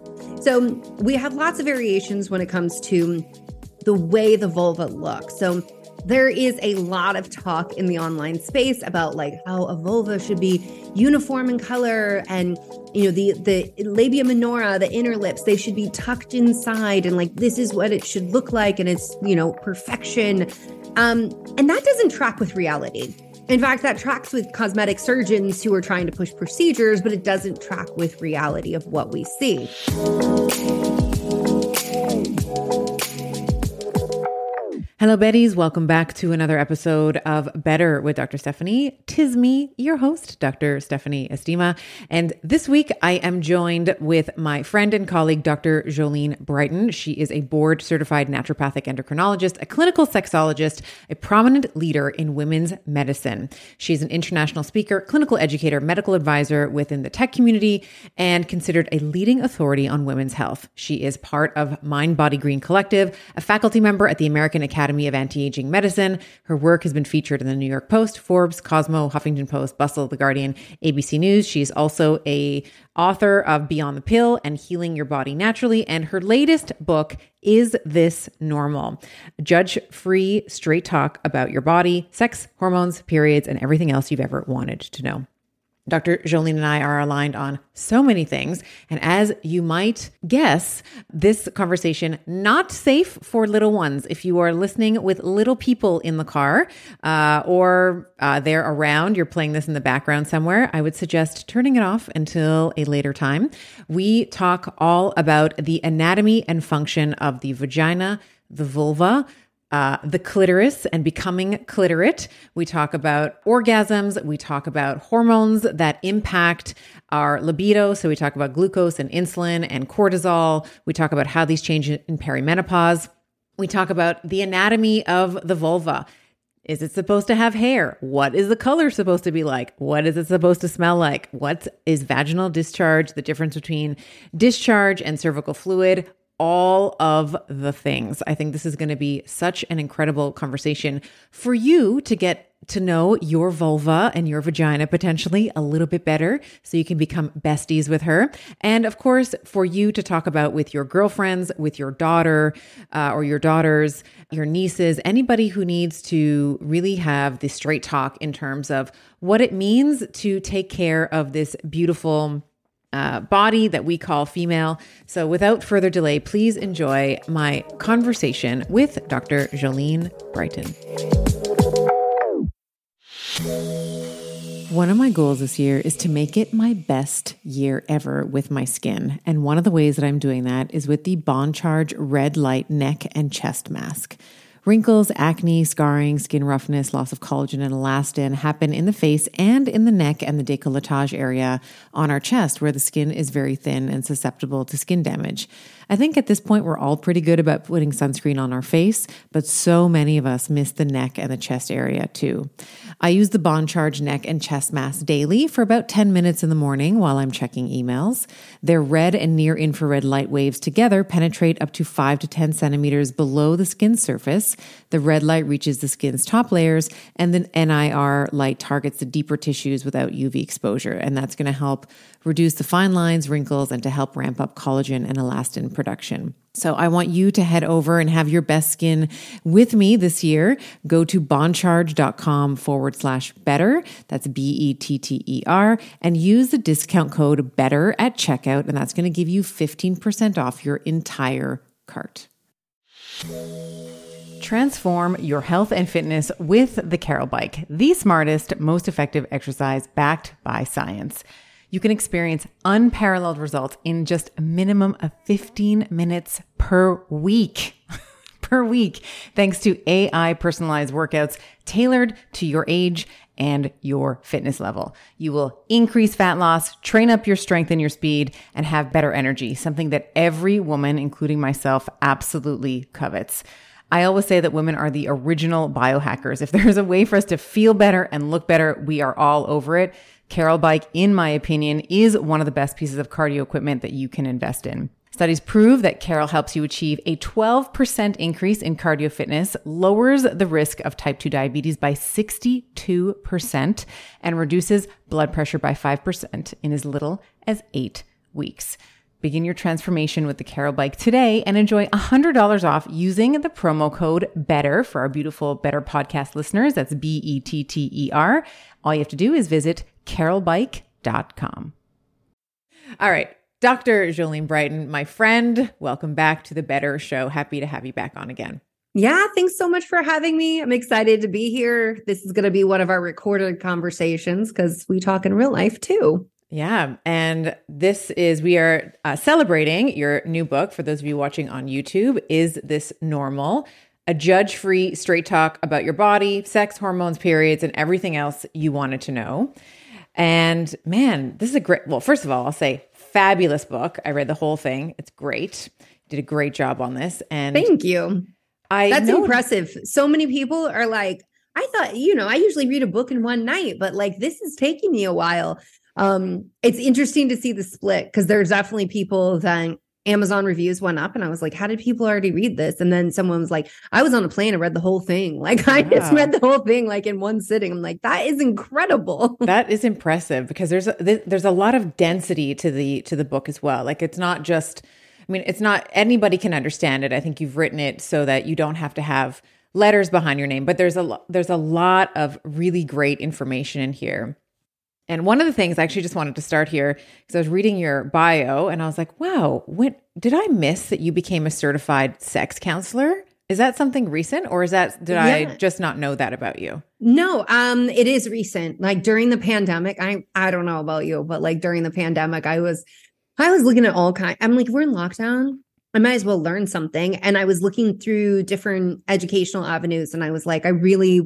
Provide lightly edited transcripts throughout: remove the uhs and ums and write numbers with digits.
So we have lots of variations when it comes to the way the vulva looks. So there is a lot of talk in the online space about like how a vulva should be uniform in color, and the labia minora, the inner lips, they should be tucked inside, and like this is what it should look like, and it's perfection. And that doesn't track with reality. In fact, that tracks with cosmetic surgeons who are trying to push procedures, but it doesn't track with reality of what we see. Hello, Betties. Welcome back to another episode of Better with Dr. Stephanie. 'Tis me, your host, Dr. Stephanie Estima. And this week, I am joined with my friend and colleague, Dr. Jolene Brighten. She is a board-certified naturopathic endocrinologist, a clinical sexologist, a prominent leader in women's medicine. She's an international speaker, clinical educator, medical advisor within the tech community, and considered a leading authority on women's health. She is part of Mind Body Green Collective, a faculty member at the American Academy of Anti-Aging Medicine. Her work has been featured in the New York Post, Forbes, Cosmo, Huffington Post, Bustle, The Guardian, ABC News. She's also a author of Beyond the Pill and Healing Your Body Naturally. And her latest book, Is This Normal? Judge-free, straight talk about your body, sex, hormones, periods, and everything else you've ever wanted to know. Dr. Jolene and I are aligned on so many things. And as you might guess, this conversation not safe for little ones. If you are listening with little people in the car or they're around, you're playing this in the background somewhere, I would suggest turning it off until a later time. We talk all about the anatomy and function of the vagina, the vulva, the clitoris and becoming clitorate. We talk about orgasms. We talk about hormones that impact our libido. So we talk about glucose and insulin and cortisol. We talk about how these change in perimenopause. We talk about the anatomy of the vulva. Is it supposed to have hair? What is the color supposed to be like? What is it supposed to smell like? What is vaginal discharge? The difference between discharge and cervical fluid? All of the things. I think this is going to be such an incredible conversation for you to get to know your vulva and your vagina potentially a little bit better so you can become besties with her. And of course, for you to talk about with your girlfriends, with your daughter or your daughters, your nieces, anybody who needs to really have the straight talk in terms of what it means to take care of this beautiful body that we call female. So without further delay, please enjoy my conversation with Dr. Jolene Brighten. One of my goals this year is to make it my best year ever with my skin. And one of the ways that I'm doing that is with the Bond Charge Red Light Neck and Chest Mask. Wrinkles, acne, scarring, skin roughness, loss of collagen and elastin happen in the face and in the neck and the décolletage area on our chest where the skin is very thin and susceptible to skin damage. I think at this point, we're all pretty good about putting sunscreen on our face, but so many of us miss the neck and the chest area too. I use the Bond Charge Neck and Chest Mask daily for about 10 minutes in the morning while I'm checking emails. Their red and near infrared light waves together penetrate up to 5 to 10 centimeters below the skin surface. The red light reaches the skin's top layers, and the NIR light targets the deeper tissues without UV exposure. And that's going to help reduce the fine lines, wrinkles, and to help ramp up collagen and elastin production. So I want you to head over and have your best skin with me this year. Go to bondcharge.com/better. That's BETTER, and use the discount code BETTER at checkout. And that's going to give you 15% off your entire cart. Transform your health and fitness with the Carol Bike, the smartest, most effective exercise backed by science. You can experience unparalleled results in just a minimum of 15 minutes per week. Thanks to AI personalized workouts tailored to your age and your fitness level. You will increase fat loss, train up your strength and your speed, and have better energy, something that every woman, including myself, absolutely covets. I always say that women are the original biohackers. If there's a way for us to feel better and look better, we are all over it. Carol Bike, in my opinion, is one of the best pieces of cardio equipment that you can invest in. Studies prove that Carol helps you achieve a 12% increase in cardio fitness, lowers the risk of type 2 diabetes by 62%, and reduces blood pressure by 5% in as little as 8 weeks. Begin your transformation with the Carol Bike today and enjoy $100 off using the promo code BETTER for our beautiful Better podcast listeners. That's BETTER. All you have to do is visit carolbike.com. All right. Dr. Jolene Brighten, my friend, welcome back to the Better Show. Happy to have you back on again. Yeah, thanks so much for having me. I'm excited to be here. This is going to be one of our recorded conversations because we talk in real life too. Yeah. And we are celebrating your new book. For those of you watching on YouTube, Is This Normal? A judge-free straight talk about your body, sex, hormones, periods, and everything else you wanted to know. And man, this is first of all, I'll say fabulous book. I read the whole thing. It's great. Did a great job on this. And thank you. That's impressive. So many people are like, I thought, I usually read a book in one night, but like this is taking me a while. It's interesting to see the split because there's definitely people that Amazon reviews went up and I was like, how did people already read this? And then someone was like, I was on a plane and read the whole thing. Like I just read the whole thing like in one sitting. I'm like, that is incredible. That is impressive because there's a lot of density to the book as well. Like it's not just, it's not anybody can understand it. I think you've written it so that you don't have to have letters behind your name, but there's a lot of really great information in here. And one of the things I actually just wanted to start here because I was reading your bio and I was like, wow, did I miss that you became a certified sex counselor? Is that something recent or did I just not know that about you? No, it is recent. Like during the pandemic, I don't know about you, but like during the pandemic, I was looking at all kinds. I'm like, we're in lockdown. I might as well learn something. And I was looking through different educational avenues and I was like,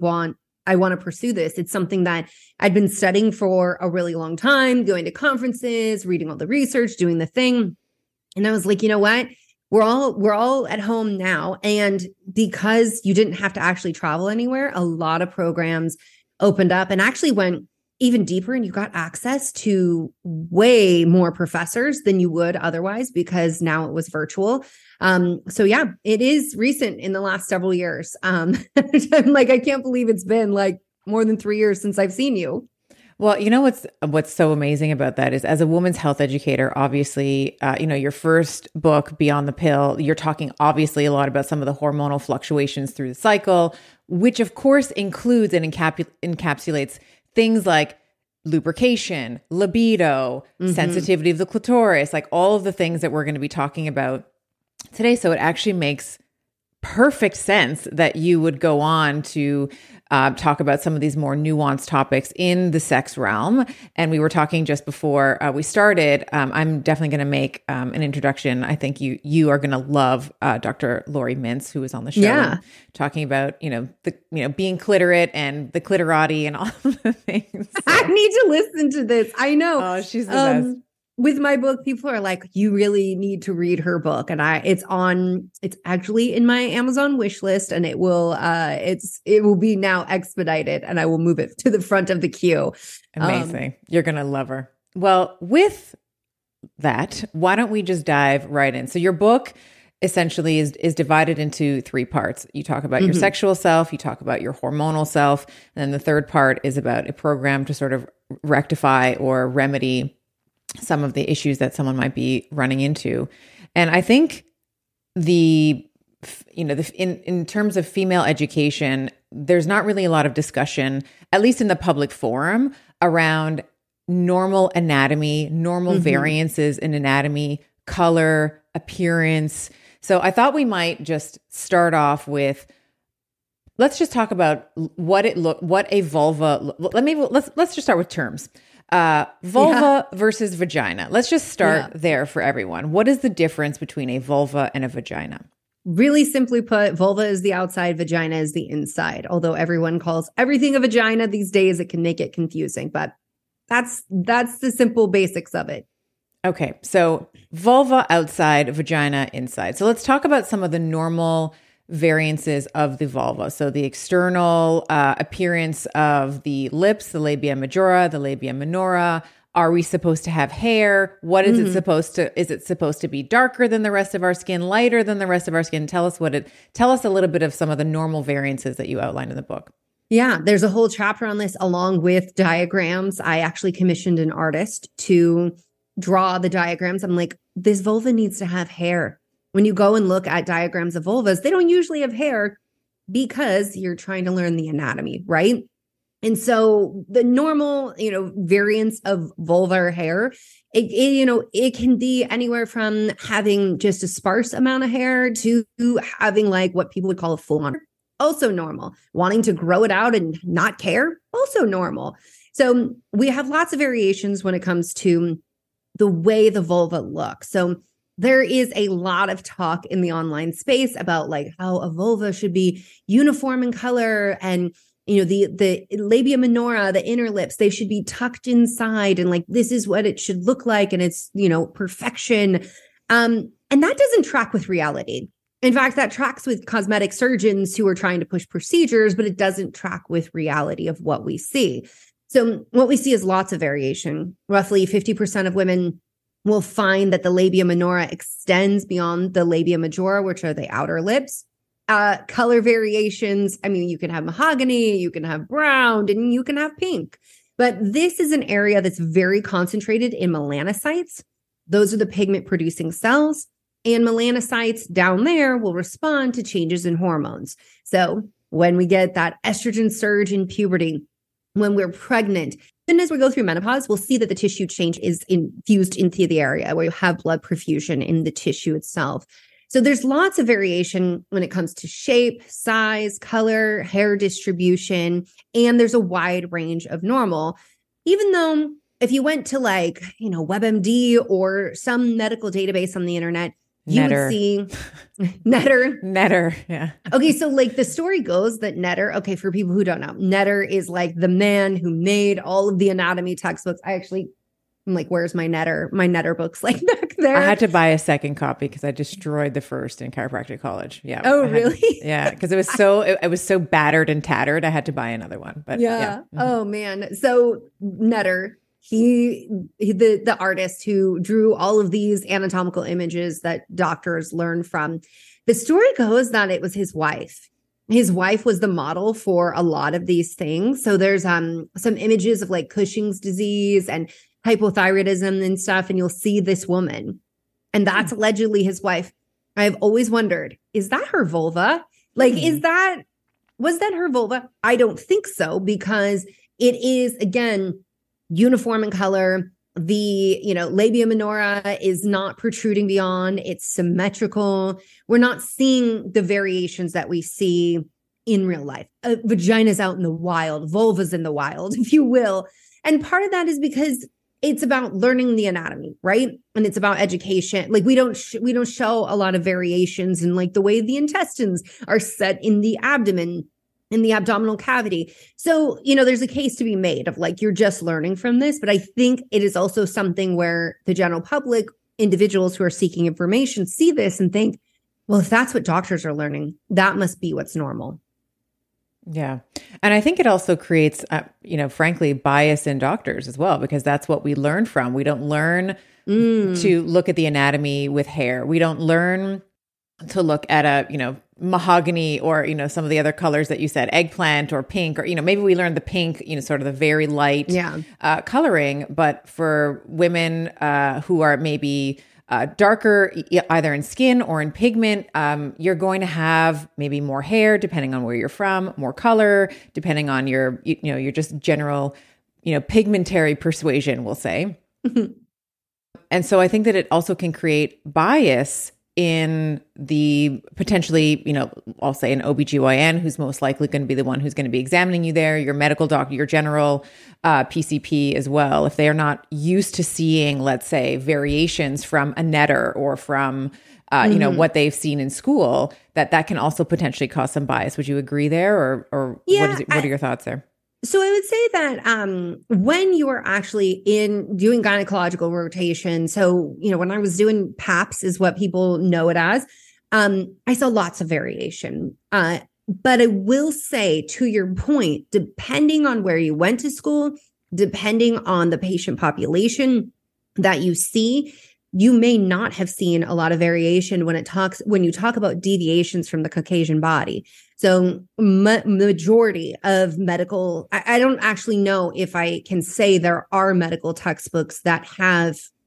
I want to pursue this. It's something that I'd been studying for a really long time, going to conferences, reading all the research, doing the thing. And I was like, you know what? We're all at home now. And because you didn't have to actually travel anywhere, a lot of programs opened up and actually went even deeper and you got access to way more professors than you would otherwise because now it was virtual. So yeah, it is recent in the last several years. I'm like, I can't believe it's been like more than 3 years since I've seen you. Well, you know what's so amazing about that is as a women's health educator, obviously, your first book, Beyond the Pill, you're talking obviously a lot about some of the hormonal fluctuations through the cycle, which of course includes and encapsulates things like lubrication, libido, sensitivity of the clitoris, like all of the things that we're going to be talking about today. So it actually makes perfect sense that you would go on to talk about some of these more nuanced topics in the sex realm. And we were talking just before we started. I'm definitely going to make an introduction. I think you are going to love Dr. Lori Mintz, who was on the show, talking about being clitorate and the clitorati and all of the things. So. I need to listen to this. I know. Oh, she's the best. With my book, people are like, you really need to read her book. And it's actually in my Amazon wish list and it will be now expedited and I will move it to the front of the queue. Amazing. You're going to love her. Well, with that, why don't we just dive right in? So your book essentially is divided into 3 parts. You talk about your sexual self, you talk about your hormonal self, and then the third part is about a program to sort of rectify or remedy some of the issues that someone might be running into. And I think in terms of female education, there's not really a lot of discussion, at least in the public forum, around normal anatomy, normal variances in anatomy, color, appearance. So I thought we might just start off with, let's just talk about what a vulva. Let's just start with terms. Vulva versus vagina. Let's just start there for everyone. What is the difference between a vulva and a vagina? Really simply put, vulva is the outside, vagina is the inside. Although everyone calls everything a vagina these days, it can make it confusing, but that's the simple basics of it. Okay. So vulva outside, vagina inside. So let's talk about some of the normal variances of the vulva. So the external appearance of the lips, the labia majora, the labia minora. Are we supposed to have hair? What is it supposed to? Is it supposed to be darker than the rest of our skin, lighter than the rest of our skin? Tell us a little bit of some of the normal variances that you outlined in the book. Yeah, there's a whole chapter on this along with diagrams. I actually commissioned an artist to draw the diagrams. I'm like, this vulva needs to have hair. When you go and look at diagrams of vulvas, they don't usually have hair because you're trying to learn the anatomy, right? And so the normal, variants of vulvar hair, it can be anywhere from having just a sparse amount of hair to having like what people would call a full on. Also normal. Wanting to grow it out and not care, also normal. So we have lots of variations when it comes to the way the vulva looks. So there is a lot of talk in the online space about like how a vulva should be uniform in color, and the labia minora, the inner lips, they should be tucked inside, and like this is what it should look like, and it's perfection. And that doesn't track with reality. In fact, that tracks with cosmetic surgeons who are trying to push procedures, but it doesn't track with reality of what we see. So what we see is lots of variation. Roughly 50% of women will find that the labia minora extends beyond the labia majora, which are the outer lips. Color variations. I mean, you can have mahogany, you can have brown, and you can have pink. But this is an area that's very concentrated in melanocytes. Those are the pigment producing cells. And melanocytes down there will respond to changes in hormones. So when we get that estrogen surge in puberty, when we're pregnant, then as we go through menopause, we'll see that the tissue change is infused into the area where you have blood perfusion in the tissue itself. So there's lots of variation when it comes to shape, size, color, hair distribution, and there's a wide range of normal. Even though if you went to like, WebMD or some medical database on the internet, you would see Netter. Netter, yeah. Okay, so like the story goes that Netter, okay, for people who don't know, Netter is like the man who made all of the anatomy textbooks. I'm like, where's my Netter? My Netter books like back there. I had to buy a second copy because I destroyed the first in chiropractic college. Yeah. Oh, really? Yeah, because it was so battered and tattered. I had to buy another one. But yeah. Mm-hmm. Oh man. So Netter, he the artist who drew all of these anatomical images that doctors learn from. The story goes that it was his wife. His wife was the model for a lot of these things. So there's some images of like Cushing's disease and hypothyroidism and stuff, and you'll see this woman, and that's allegedly his wife. I've always wondered, is that her vulva? Like, was that her vulva? I don't think so, because it is, again, uniform in color. The, labia minora is not protruding beyond. It's symmetrical. We're not seeing the variations that we see in real life. Vaginas out in the wild, vulvas in the wild, if you will. And part of that is because it's about learning the anatomy, right? And it's about education. Like we don't show a lot of variations in like the way the intestines are set in the abdomen, in the abdominal cavity. So, there's a case to be made of like, you're just learning from this. But I think it is also something where the general public, individuals who are seeking information, see this and think, well, if that's what doctors are learning, that must be what's normal. Yeah. And I think it also creates, frankly, bias in doctors as well, because that's what we learn from. We don't learn to look at the anatomy with hair. We don't learn to look at a, mahogany or, some of the other colors that you said, eggplant or pink, or, maybe we learn the pink, sort of the very light coloring. But for women who are maybe darker, either in skin or in pigment, you're going to have maybe more hair, depending on where you're from, more color, depending on your, your just general, pigmentary persuasion, we'll say. And so I think that it also can create bias in the potentially, I'll say an OBGYN who's most likely going to be the one who's going to be examining you there, your medical doctor, your general PCP as well. If they are not used to seeing, let's say, variations from a Netter or from, what they've seen in school, that can also potentially cause some bias. Would you agree there? Or what are your thoughts there? So I would say that when you are actually doing gynecological rotation, so, when I was doing PAPS is what people know it as, I saw lots of variation. But I will say, to your point, depending on where you went to school, depending on the patient population that you see, you may not have seen a lot of variation when you talk about deviations from the Caucasian body. So majority of medical, I don't actually know if I can say there are medical textbooks that have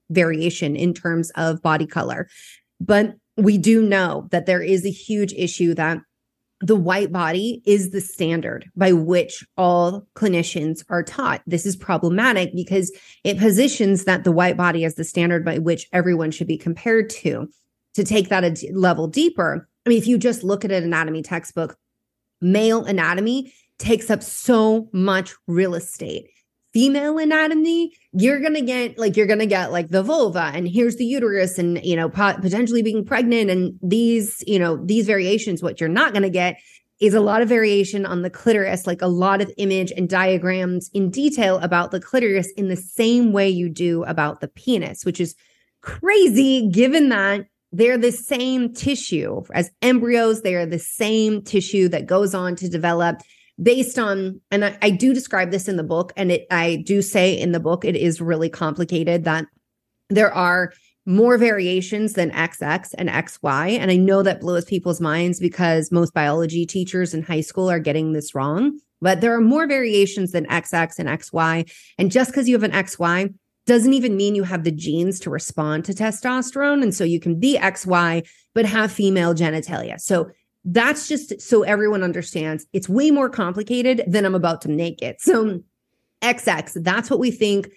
variation in terms of body color. But we do know that there is a huge issue that the white body is the standard by which all clinicians are taught. This is problematic because it positions that the white body as the standard by which everyone should be compared to. To take that a level deeper, I mean, if you just look at an anatomy textbook, male anatomy takes up so much real estate. Female anatomy, you're going to get like the vulva, and here's the uterus, and, potentially being pregnant. And these variations, what you're not going to get is a lot of variation on the clitoris, like a lot of image and diagrams in detail about the clitoris in the same way you do about the penis, which is crazy given that they're the same tissue as embryos. They are the same tissue that goes on to develop based on, and I do describe this in the book, and I do say in the book, it is really complicated that there are more variations than XX and XY. And I know that blows people's minds because most biology teachers in high school are getting this wrong, but there are more variations than XX and XY. And just because you have an XY doesn't even mean you have the genes to respond to testosterone. And so you can be XY, but have female genitalia. So that's just so everyone understands. It's way more complicated than I'm about to make it. So XX, that's what we think,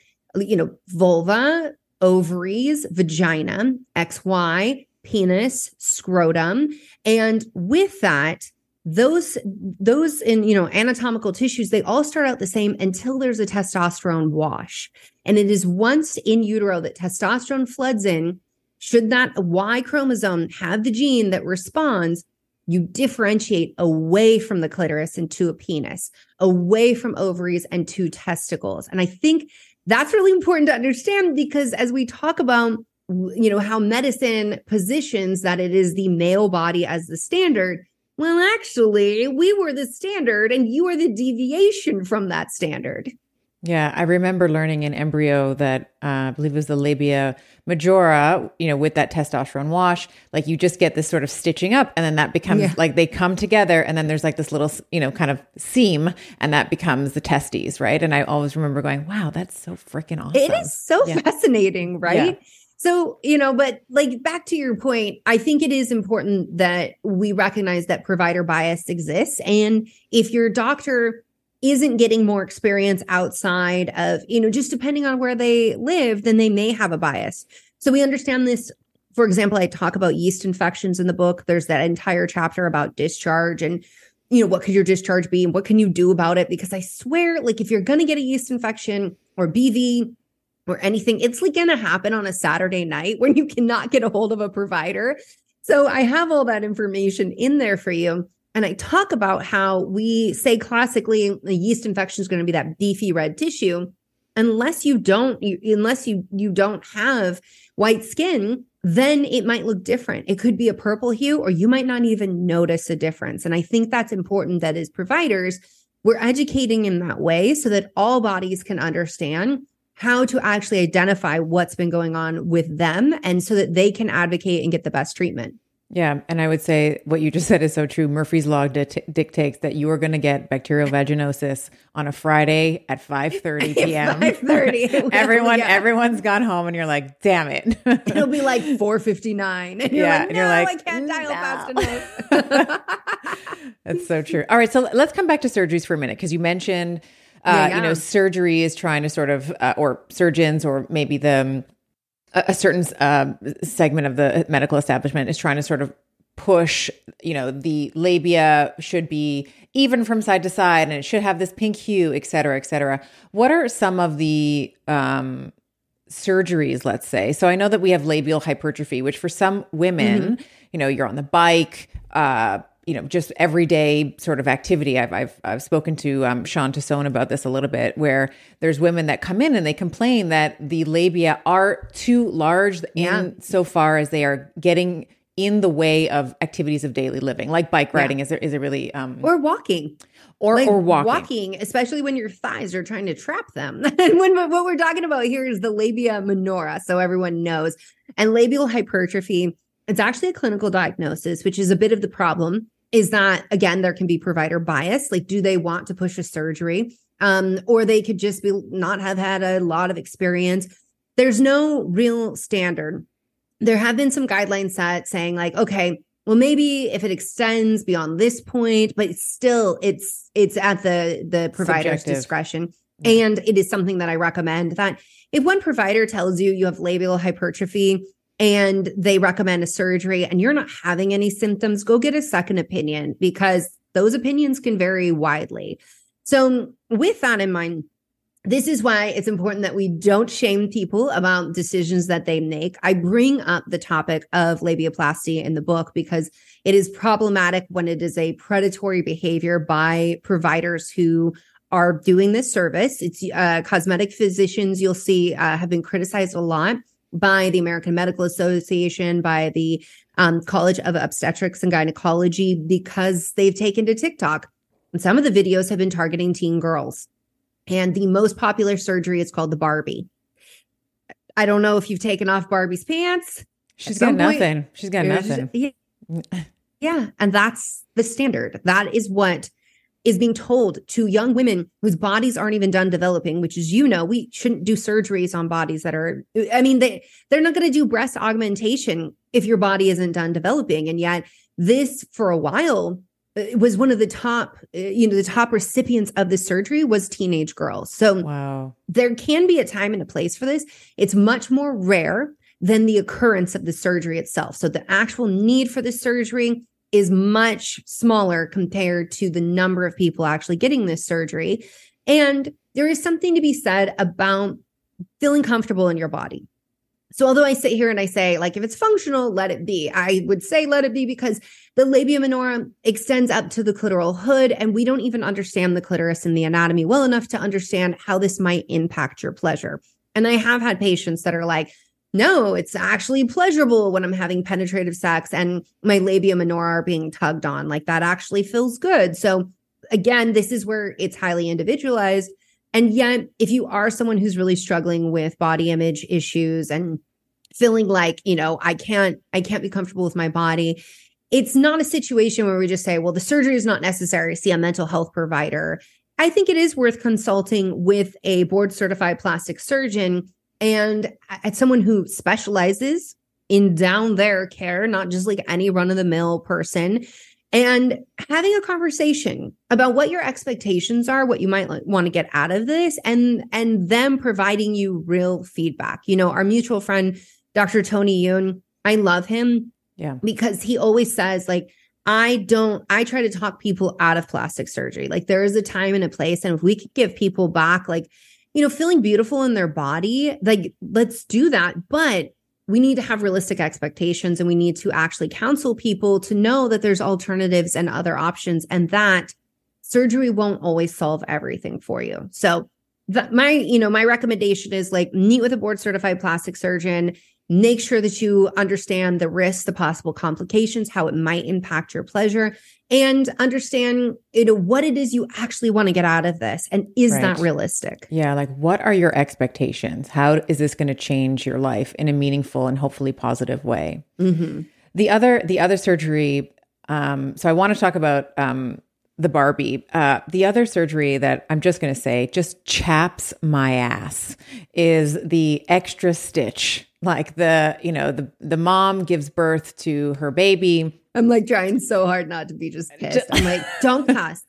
vulva, ovaries, vagina, XY, penis, scrotum. And with that, those in, anatomical tissues, they all start out the same until there's a testosterone wash. And it is once in utero that testosterone floods in. Should that Y chromosome have the gene that responds, you differentiate away from the clitoris into a penis, away from ovaries and to testicles. And I think that's really important to understand because as we talk about, how medicine positions that it is the male body as the standard, well, actually, we were the standard and you are the deviation from that standard. Yeah, I remember learning in embryo that I believe it was the labia majora, with that testosterone wash, like you just get this sort of stitching up and then that becomes like they come together and then there's like this little, kind of seam and that becomes the testes, right? And I always remember going, wow, that's so freaking awesome. It is so fascinating, right? Yeah. So, but like back to your point, I think it is important that we recognize that provider bias exists. And if your doctor isn't getting more experience outside of, just depending on where they live, then they may have a bias. So we understand this. For example, I talk about yeast infections in the book. There's that entire chapter about discharge and, what could your discharge be and what can you do about it? Because I swear, like if you're going to get a yeast infection or BV or anything, it's like going to happen on a Saturday night when you cannot get a hold of a provider. So I have all that information in there for you. And I talk about how we say classically the yeast infection is going to be that beefy red tissue. Unless you don't have white skin, then it might look different. It could be a purple hue, or you might not even notice a difference. And I think that's important that as providers, we're educating in that way so that all bodies can understand how to actually identify what's been going on with them and so that they can advocate and get the best treatment. Yeah. And I would say what you just said is so true. Murphy's Law dictates that you are going to get bacterial vaginosis on a Friday at 5:30 p.m. 5:30. Everyone's gone home and you're like, damn it. It'll be like 4:59. And you're like, no, I can't dial fast enough. That's so true. All right. So let's come back to surgeries for a minute because you mentioned, surgery is trying to sort of, or surgeons or maybe a certain segment of the medical establishment is trying to sort of push, the labia should be even from side to side and it should have this pink hue, et cetera, et cetera. What are some of the surgeries, let's say? So I know that we have labial hypertrophy, which for some women, you're on the bike, just everyday sort of activity. I've spoken to Sean Tassone about this a little bit, where there's women that come in and they complain that the labia are too large in so far as they are getting in the way of activities of daily living, like bike riding. Is it really or walking, or walking, especially when your thighs are trying to trap them. And what we're talking about here is the labia minora, so everyone knows. And labial hypertrophy, it's actually a clinical diagnosis, which is a bit of the problem. Is that, again, there can be provider bias. Like, do they want to push a surgery? Or they could just not have had a lot of experience. there's no real standard. There have been some guidelines set saying like, okay, well, maybe if it extends beyond this point, but still it's at the provider's Subjective discretion. Yeah. And it is something that I recommend that if one provider tells you you have labial hypertrophy and they recommend a surgery and you're not having any symptoms, go get a second opinion because those opinions can vary widely. So with that in mind, this is why it's important that we don't shame people about decisions that they make. I bring up the topic of labiaplasty in the book because it is problematic when it is a predatory behavior by providers who are doing this service. It's cosmetic physicians, you'll see, have been criticized a lot by the American Medical Association, by the College of Obstetrics and Gynecology, because they've taken to TikTok. And some of the videos have been targeting teen girls. And the most popular surgery is called the Barbie. I don't know if you've taken off Barbie's pants. She's got nothing. She's got nothing. Yeah. And that's the standard. That is what is being told to young women whose bodies aren't even done developing, which is, we shouldn't do surgeries on bodies that are, they're not going to do breast augmentation if your body isn't done developing. And yet this, for a while, it was one of the top, the top recipients of the surgery was teenage girls. So wow. There can be a time and a place for this. It's much more rare than the occurrence of the surgery itself. So the actual need for the surgery is much smaller compared to the number of people actually getting this surgery. And there is something to be said about feeling comfortable in your body. So although I sit here and I say, like, if it's functional, let it be. I would say let it be because the labia minora extends up to the clitoral hood, and we don't even understand the clitoris and the anatomy well enough to understand how this might impact your pleasure. And I have had patients that are like, no, it's actually pleasurable when I'm having penetrative sex and my labia minora are being tugged on. Like, that actually feels good. So again, this is where it's highly individualized. And yet, if you are someone who's really struggling with body image issues and feeling like, I can't be comfortable with my body, it's not a situation where we just say, well, the surgery is not necessary. See a mental health provider. I think it is worth consulting with a board certified plastic surgeon and at someone who specializes in down there care, not just like any run of the mill person, and having a conversation about what your expectations are, what you might want to get out of this, and them providing you real feedback. Our mutual friend, Dr. Tony Yoon, I love him because he always says, like, I try to talk people out of plastic surgery. Like, there is a time and a place. And if we could give people back, like, feeling beautiful in their body, like, let's do that. But we need to have realistic expectations, and we need to actually counsel people to know that there's alternatives and other options, and that surgery won't always solve everything for you. So my recommendation is, like, meet with a board certified plastic surgeon, make sure that you understand the risks, the possible complications, how it might impact your pleasure, and understand, what it is you actually want to get out of this. And is that realistic? Yeah. Like, what are your expectations? How is this going to change your life in a meaningful and hopefully positive way? Mm-hmm. The other surgery. So I want to talk about, the Barbie. The other surgery that I'm just going to say just chaps my ass is the extra stitch. Like, the mom gives birth to her baby. I'm like trying so hard not to be just pissed. I'm like, don't cuss,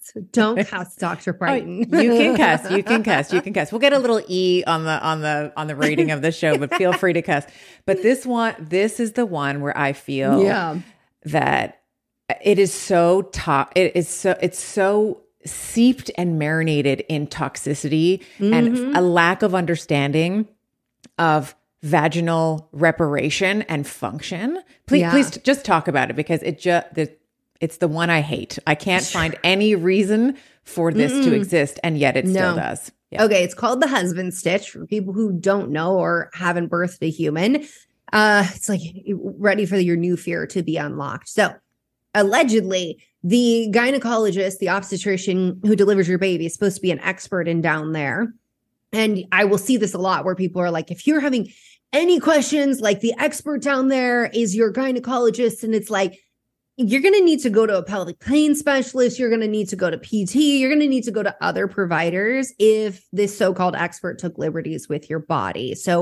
Dr. Brighton. Oh, you can cuss. We'll get a little E on the rating of the show, but feel free to cuss. But this is the one where I feel that it is so it's so seeped and marinated in toxicity and a lack of understanding of vaginal reparation and function. Please just talk about it, because it's the one I hate. I can't find any reason for this to exist, and yet it still does. Yeah. Okay, it's called the husband stitch for people who don't know or haven't birthed a human. It's like ready for your new fear to be unlocked. So allegedly, the gynecologist, the obstetrician who delivers your baby, is supposed to be an expert in down there. And I will see this a lot where people are like, if you're having any questions, like, the expert down there is your gynecologist. And it's like, you're going to need to go to a pelvic pain specialist. You're going to need to go to PT. You're going to need to go to other providers if this so-called expert took liberties with your body. So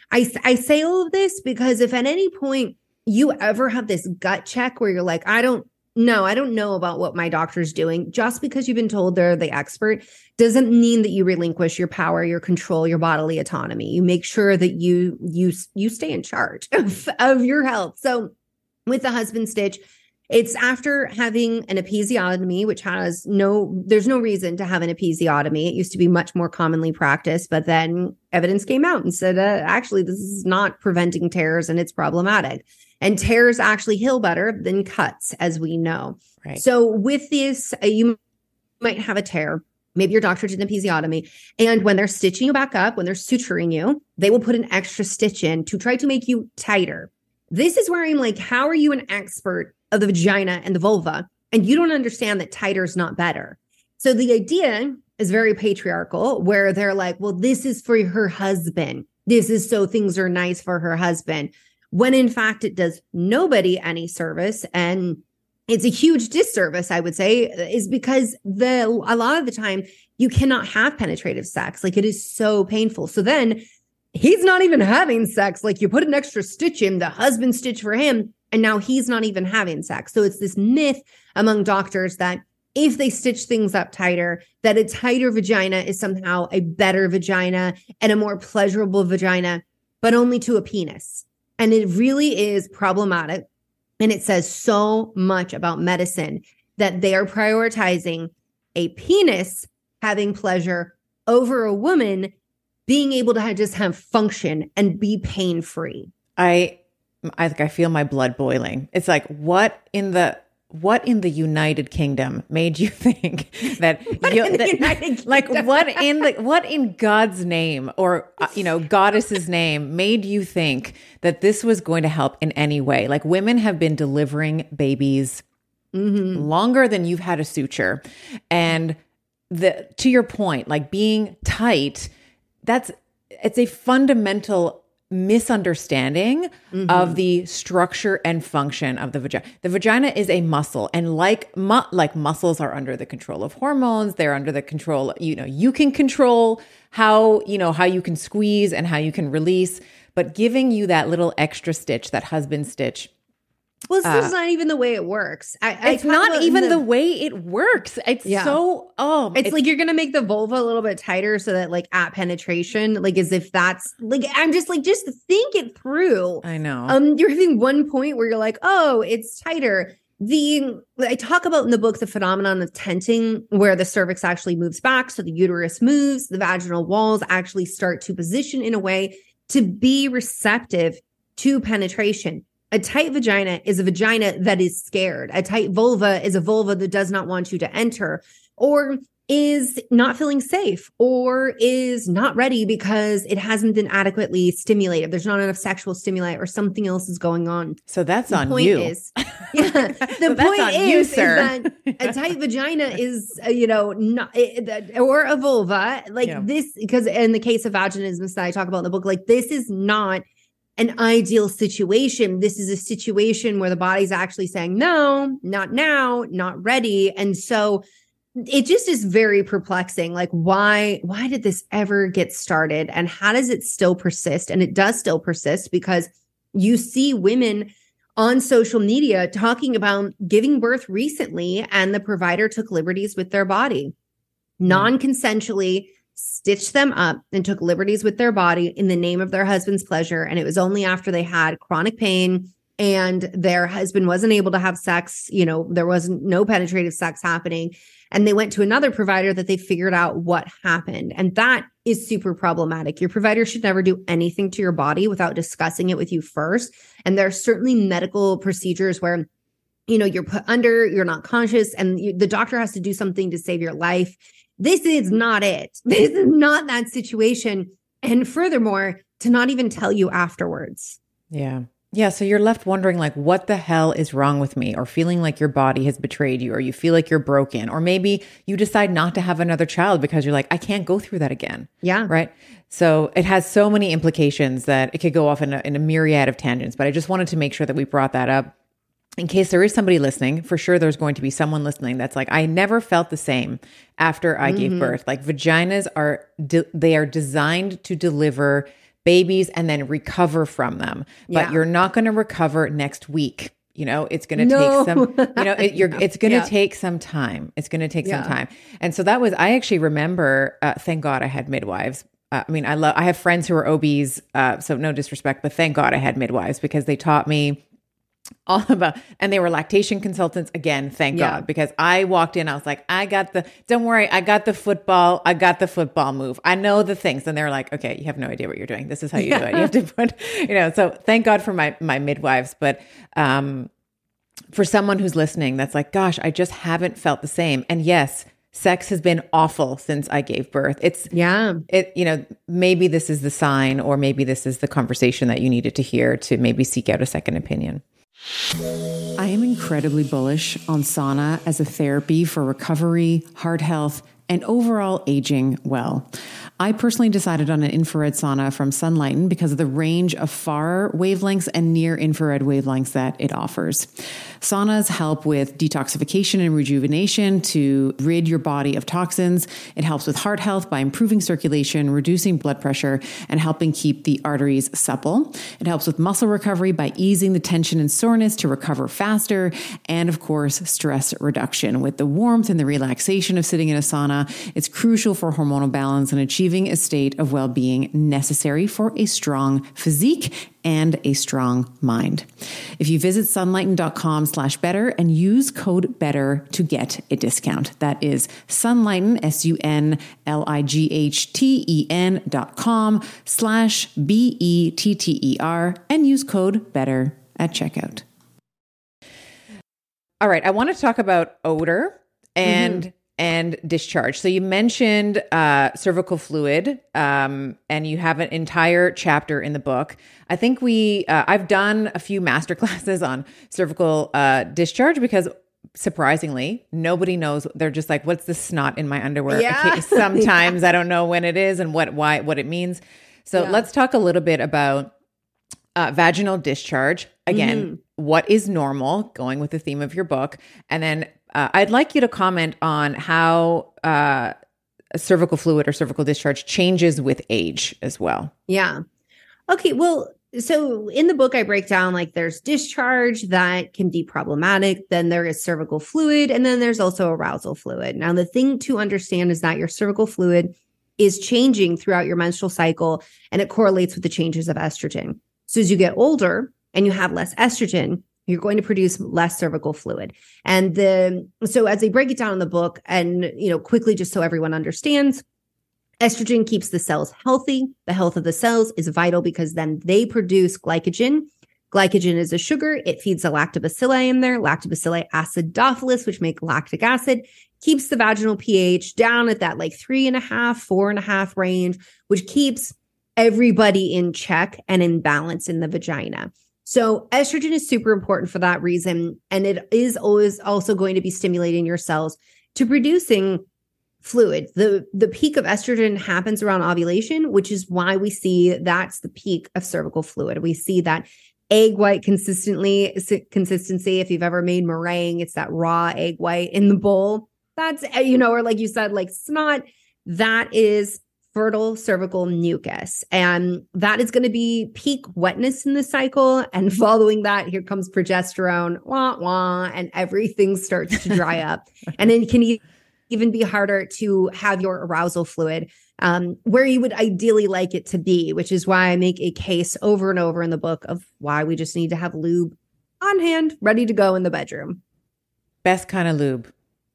I say all of this because if at any point you ever have this gut check where you're like, I don't know about what my doctor's doing, just because you've been told they're the expert doesn't mean that you relinquish your power, your control, your bodily autonomy. You make sure that you stay in charge of your health. So with the husband stitch, it's after having an episiotomy, which there's no reason to have an episiotomy. It used to be much more commonly practiced, but then evidence came out and said, actually, this is not preventing tears and it's problematic. And tears actually heal better than cuts, as we know. Right. So with this, you might have a tear. Maybe your doctor did an episiotomy. And when they're stitching you back up, when they're suturing you, they will put an extra stitch in to try to make you tighter. This is where I'm like, how are you an expert of the vagina and the vulva, and you don't understand that tighter is not better? So the idea is very patriarchal, where they're like, well, this is for her husband. This is so things are nice for her husband. When in fact, it does nobody any service. And it's a huge disservice, I would say, is because a lot of the time you cannot have penetrative sex. Like, it is so painful. So then he's not even having sex. Like, you put an extra stitch in, the husband stitch for him, and now he's not even having sex. So it's this myth among doctors that if they stitch things up tighter, that a tighter vagina is somehow a better vagina and a more pleasurable vagina, but only to a penis. And it really is problematic. And it says so much about medicine that they are prioritizing a penis having pleasure over a woman being able to just have function and be pain-free. I feel my blood boiling. It's like, what in the United Kingdom made you think that what in God's name, or goddess's name, made you think that this was going to help in any way? Like, women have been delivering babies longer than you've had a suture, and to your point, like being tight, it's a fundamental misunderstanding of the structure and function of the vagina. The vagina is a muscle, and like muscles are under the control of hormones. They're under the control, you can control how you can squeeze and how you can release, but giving you that little extra stitch, that husband stitch. Well, this is not even the way it works. It's not even the way it works. It's it's like you're going to make the vulva a little bit tighter so that, like, at penetration, like, as if that's like, I'm just like, just think it through. I know. You're having one point where you're like, oh, it's tighter. I talk about in the book the phenomenon of tenting, where the cervix actually moves back. So the uterus moves, the vaginal walls actually start to position in a way to be receptive to penetration. A tight vagina is a vagina that is scared. A tight vulva is a vulva that does not want you to enter, or is not feeling safe, or is not ready because it hasn't been adequately stimulated. There's not enough sexual stimuli, or something else is going on. So that's on you. The point is that a tight vagina is, not, or a vulva, this, because in the case of vaginismus that I talk about in the book, like, this is not an ideal situation. This is a situation where the body's actually saying, no, not now, not ready. And so it just is very perplexing. Like, why did this ever get started? And how does it still persist? And it does still persist because you see women on social media talking about giving birth recently, and the provider took liberties with their body, non-consensually stitched them up and took liberties with their body in the name of their husband's pleasure. And it was only after they had chronic pain and their husband wasn't able to have sex, there wasn't no penetrative sex happening, and they went to another provider, that they figured out what happened. And that is super problematic. Your provider should never do anything to your body without discussing it with you first. And there are certainly medical procedures where, you're put under, you're not conscious, and the doctor has to do something to save your life. This is not it. This is not that situation. And furthermore, to not even tell you afterwards. Yeah. Yeah. So you're left wondering, like, what the hell is wrong with me? Or feeling like your body has betrayed you, or you feel like you're broken, or maybe you decide not to have another child because you're like, I can't go through that again. Yeah. Right. So it has so many implications that it could go off in a myriad of tangents, but I just wanted to make sure that we brought that up. In case there is somebody listening, for sure there's going to be someone listening that's like, I never felt the same after I gave birth. Like, vaginas they are designed to deliver babies and then recover from them. But you're not going to recover next week. It's going to take some, it's going to take some time. It's going to take some time. And so I actually remember, thank God I had midwives. I have friends who are OBs, so no disrespect, but thank God I had midwives because they taught me all about, and they were lactation consultants again, thank God, because I walked in, I was like, don't worry, I got the football move. I know the things. And they're like, okay, you have no idea what you're doing. This is how you do it. You have to put, so thank God for my midwives. But, for someone who's listening, that's like, gosh, I just haven't felt the same. And yes, sex has been awful since I gave birth. Maybe this is the sign, or maybe this is the conversation that you needed to hear to maybe seek out a second opinion. I am incredibly bullish on sauna as a therapy for recovery, heart health, and overall aging well. I personally decided on an infrared sauna from Sunlighten because of the range of far wavelengths and near infrared wavelengths that it offers. Saunas help with detoxification and rejuvenation to rid your body of toxins. It helps with heart health by improving circulation, reducing blood pressure, and helping keep the arteries supple. It helps with muscle recovery by easing the tension and soreness to recover faster. And of course, stress reduction. With the warmth and the relaxation of sitting in a sauna, it's crucial for hormonal balance and achieving a state of well-being necessary for a strong physique and a strong mind. If you visit sunlighten.com/better and use code BETTER to get a discount. That is Sunlighten, sunlighten.com/BETTER and use code BETTER at checkout. All right. I want to talk about odor and discharge. So you mentioned cervical fluid, and you have an entire chapter in the book. I think I've done a few masterclasses on cervical discharge because surprisingly, nobody knows. They're just like, what's the snot in my underwear? Yeah. Sometimes I don't know when it is and what it means. So let's talk a little bit about vaginal discharge. Again, what is normal, going with the theme of your book. And then I'd like you to comment on how cervical fluid or cervical discharge changes with age as well. Yeah. Okay. Well, so in the book, I break down like there's discharge that can be problematic. Then there is cervical fluid. And then there's also arousal fluid. Now, the thing to understand is that your cervical fluid is changing throughout your menstrual cycle, and it correlates with the changes of estrogen. So as you get older and you have less estrogen, you're going to produce less cervical fluid. And so as they break it down in the book, and quickly, just so everyone understands, estrogen keeps the cells healthy. The health of the cells is vital because then they produce glycogen. Glycogen is a sugar. It feeds the lactobacilli in there, lactobacilli acidophilus, which make lactic acid, keeps the vaginal pH down at that like 3.5, 4.5 range, which keeps everybody in check and in balance in the vagina. So estrogen is super important for that reason. And it is always also going to be stimulating your cells to producing fluid. The peak of estrogen happens around ovulation, which is why we see that's the peak of cervical fluid. We see that egg white consistency. If you've ever made meringue, it's that raw egg white in the bowl. That's, or like you said, like snot, that is fertile cervical mucus. And that is going to be peak wetness in the cycle. And following that, here comes progesterone, wah, wah, and everything starts to dry up. And then it can even be harder to have your arousal fluid where you would ideally like it to be, which is why I make a case over and over in the book of why we just need to have lube on hand, ready to go in the bedroom. Best kind of lube.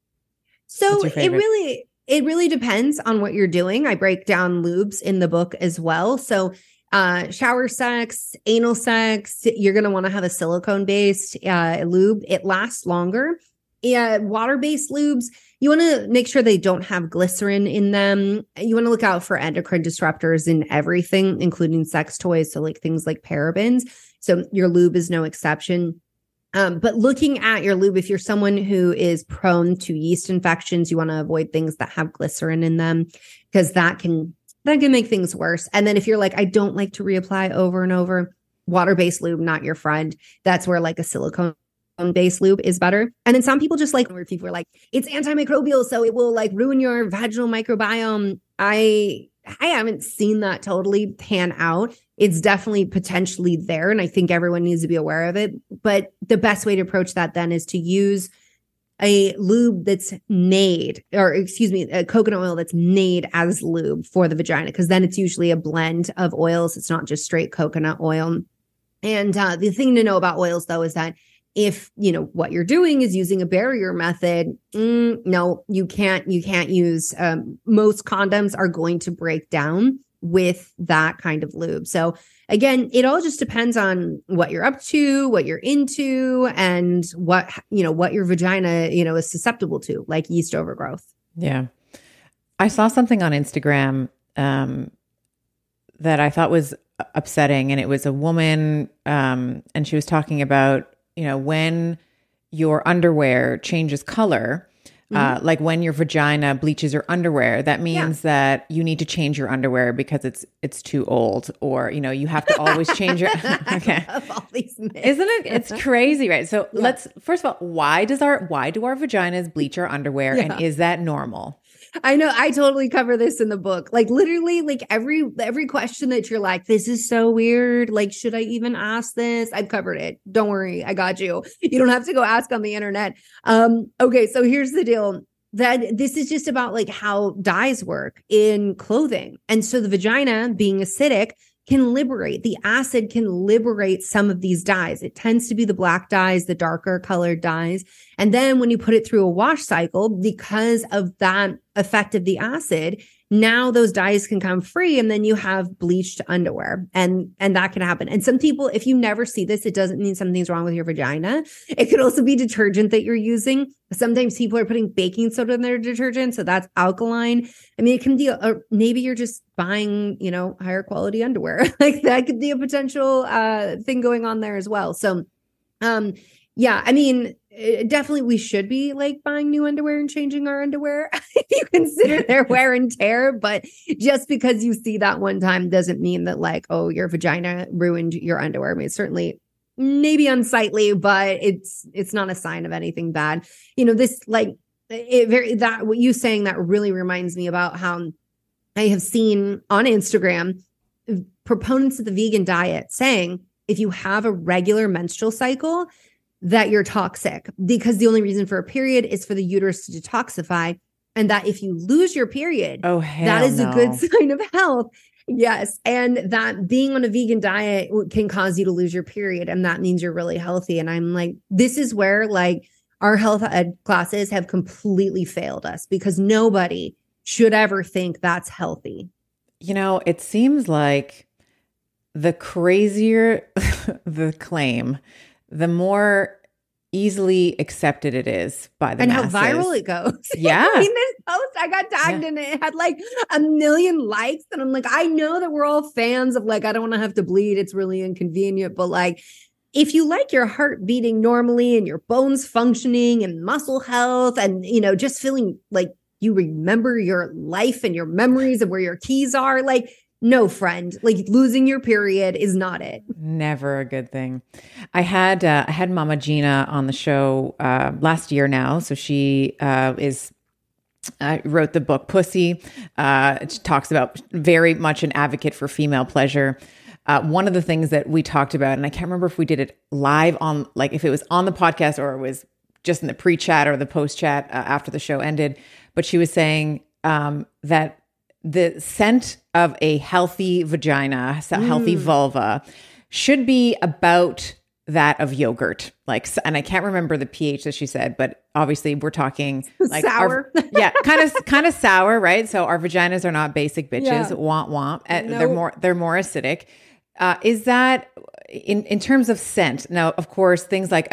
So it really depends on what you're doing. I break down lubes in the book as well. So shower sex, anal sex, you're going to want to have a silicone-based lube. It lasts longer. Water-based lubes, you want to make sure they don't have glycerin in them. You want to look out for endocrine disruptors in everything, including sex toys. So like things like parabens. So your lube is no exception. But looking at your lube, if you're someone who is prone to yeast infections, you want to avoid things that have glycerin in them because that can make things worse. And then if you're like, I don't like to reapply over and over, water-based lube, not your friend. That's where like a silicone-based lube is better. And then some people just like, where people are like, it's antimicrobial, so it will like ruin your vaginal microbiome. I I haven't seen that totally pan out. It's definitely potentially there. And I think everyone needs to be aware of it. But the best way to approach that then is to use a lube that's made, or excuse me, a coconut oil that's made as lube for the vagina, because then it's usually a blend of oils. It's not just straight coconut oil. And the thing to know about oils, though, is that if, what you're doing is using a barrier method, no, you can't use, most condoms are going to break down with that kind of lube. So again, it all just depends on what you're up to, what you're into, and what your vagina, is susceptible to, like yeast overgrowth. Yeah. I saw something on Instagram that I thought was upsetting, and it was a woman, and she was talking about, when your underwear changes color, like when your vagina bleaches your underwear, that means that you need to change your underwear because it's too old, or, you have to always change your, okay. All these myths. Isn't it? It's crazy, right? So let's, first of all, why do our vaginas bleach our underwear, and is that normal? I know. I totally cover this in the book. Like literally, like every question that you're like, this is so weird. Like, should I even ask this? I've covered it. Don't worry. I got you. You don't have to go ask on the internet. Okay. So here's the deal. That this is just about like how dyes work in clothing. And so the vagina, being acidic, can liberate, the acid can liberate some of these dyes. It tends to be the black dyes, the darker colored dyes. And then when you put it through a wash cycle, because of that effect of the acid, now those dyes can come free, and then you have bleached underwear, and that can happen. And some people, if you never see this, it doesn't mean something's wrong with your vagina. It could also be detergent that you're using. Sometimes people are putting baking soda in their detergent, so that's alkaline. I mean, it can be, or maybe you're just buying, higher quality underwear. Like that could be a potential thing going on there as well. So, yeah, I mean, definitely we should be like buying new underwear and changing our underwear if you consider their wear and tear. But just because you see that one time doesn't mean that like, oh, your vagina ruined your underwear. I mean, it's certainly maybe unsightly, but it's not a sign of anything bad. This like what you saying that really reminds me about how I have seen on Instagram proponents of the vegan diet saying if you have a regular menstrual cycle, that you're toxic, because the only reason for a period is for the uterus to detoxify. And that if you lose your period, that is a good sign of health. Yes. And that being on a vegan diet can cause you to lose your period. And that means you're really healthy. And I'm like, this is where like our health ed classes have completely failed us, because nobody should ever think that's healthy. It seems like the crazier the claim, the more easily accepted it is by the masses. And how viral it goes. Yeah. I mean, this post, I got tagged in it. It had like 1 million likes. And I'm like, I know that we're all fans of like, I don't want to have to bleed. It's really inconvenient. But like, if you like your heart beating normally and your bones functioning and muscle health and, just feeling like you remember your life and your memories of where your keys are, like, no, friend, like losing your period is not it. Never a good thing. I had Mama Gina on the show last year now. So she wrote the book Pussy. It talks about very much an advocate for female pleasure. One of the things that we talked about, and I can't remember if we did it live on, like if it was on the podcast or it was just in the pre-chat or the post-chat after the show ended, but she was saying that the scent of a healthy vagina, a healthy vulva, should be about that of yogurt. Like, and I can't remember the pH that she said, but obviously we're talking like sour. Kind of sour, right? So our vaginas are not basic bitches. Yeah. Womp. They're more acidic. Is that in terms of scent? Now, of course, things like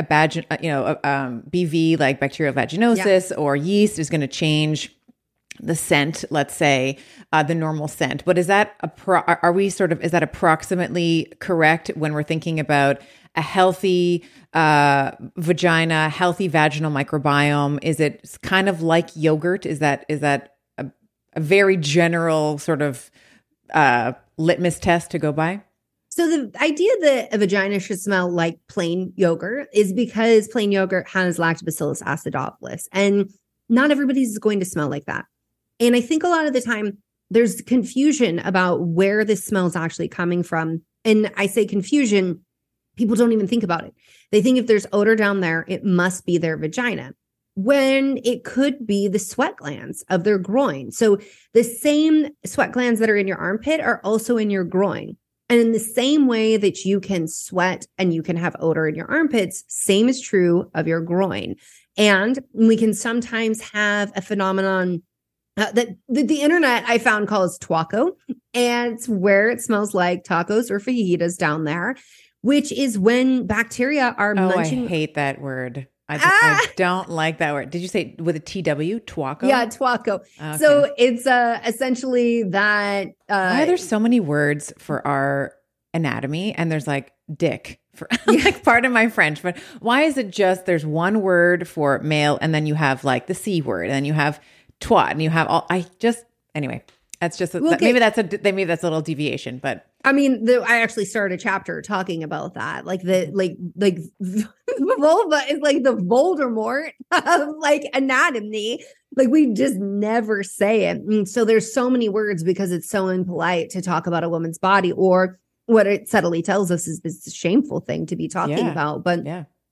BV, like bacterial vaginosis or yeast, is going to change the scent, let's say, the normal scent. But is that is that approximately correct when we're thinking about a healthy vagina, healthy vaginal microbiome? Is it kind of like yogurt? Is that a very general sort of litmus test to go by? So the idea that a vagina should smell like plain yogurt is because plain yogurt has lactobacillus acidophilus, and not everybody's going to smell like that. And I think a lot of the time there's confusion about where this smell is actually coming from. And I say confusion, people don't even think about it. They think if there's odor down there, it must be their vagina, when it could be the sweat glands of their groin. So the same sweat glands that are in your armpit are also in your groin. And in the same way that you can sweat and you can have odor in your armpits, same is true of your groin. And we can sometimes have a phenomenon that the internet I found calls tuaco, and it's where it smells like tacos or fajitas down there, which is when bacteria are munching. I hate that word. I don't like that word. Did you say with a TW, tuaco? Yeah, tuaco. Okay. So it's essentially that. Why are there so many words for our anatomy? And there's like dick for like pardon my French, but why is it just there's one word for male and then you have like the C word and then you have twat and you have all, anyway, that's just, maybe that's a little deviation, but. I mean, I actually started a chapter talking about that. Like the vulva is like the Voldemort of like anatomy. Like we just never say it. And so there's so many words because it's so impolite to talk about a woman's body, or what it subtly tells us is this shameful thing to be talking about. But,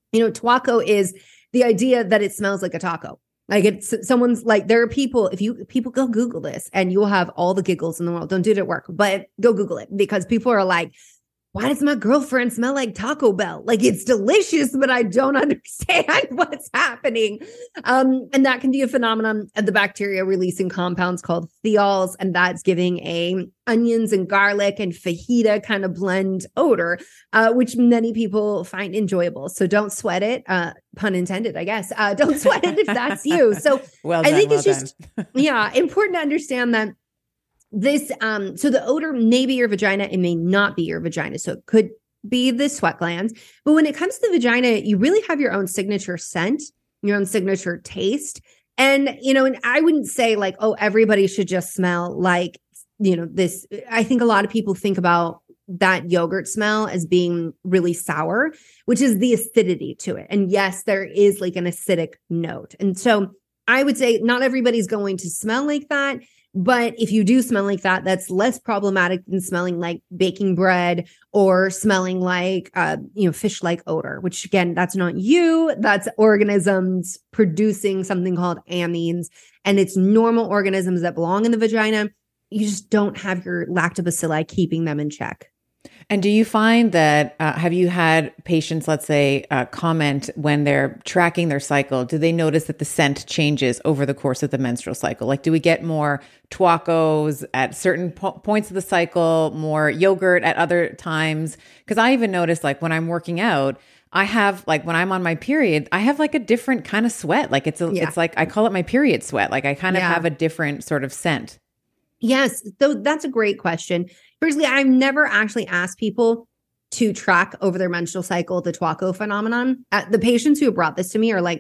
tuaco is the idea that it smells like a taco. Like it's someone's like, there are people, people go Google this and you'll have all the giggles in the world. Don't do it at work, but go Google it, because people are like, why does my girlfriend smell like Taco Bell? Like it's delicious, but I don't understand what's happening. And that can be a phenomenon of the bacteria releasing compounds called thiols. And that's giving a onions and garlic and fajita kind of blend odor, which many people find enjoyable. So don't sweat it. Pun intended, I guess. Don't sweat it if that's you. So I think it's just, important to understand that this, so the odor may be your vagina, it may not be your vagina. So it could be the sweat glands. But when it comes to the vagina, you really have your own signature scent, your own signature taste. And, and I wouldn't say like, oh, everybody should just smell like, this. I think a lot of people think about that yogurt smell as being really sour, which is the acidity to it. And yes, there is like an acidic note. And so I would say not everybody's going to smell like that. But if you do smell like that, that's less problematic than smelling like baking bread or smelling like, fish-like odor, which again, that's not you, that's organisms producing something called amines, and it's normal organisms that belong in the vagina. You just don't have your lactobacilli keeping them in check. And do you find that, have you had patients, let's say, comment when they're tracking their cycle, do they notice that the scent changes over the course of the menstrual cycle? Like, do we get more tuacos at certain points of the cycle, more yogurt at other times? Because I even notice, like, when I'm working out, I have, like, when I'm on my period, I have like a different kind of sweat. Like it's like, I call it my period sweat. Like I kind of have a different sort of scent. Yes. So that's a great question. Firstly, I've never actually asked people to track over their menstrual cycle the tuaco phenomenon. The patients who have brought this to me are like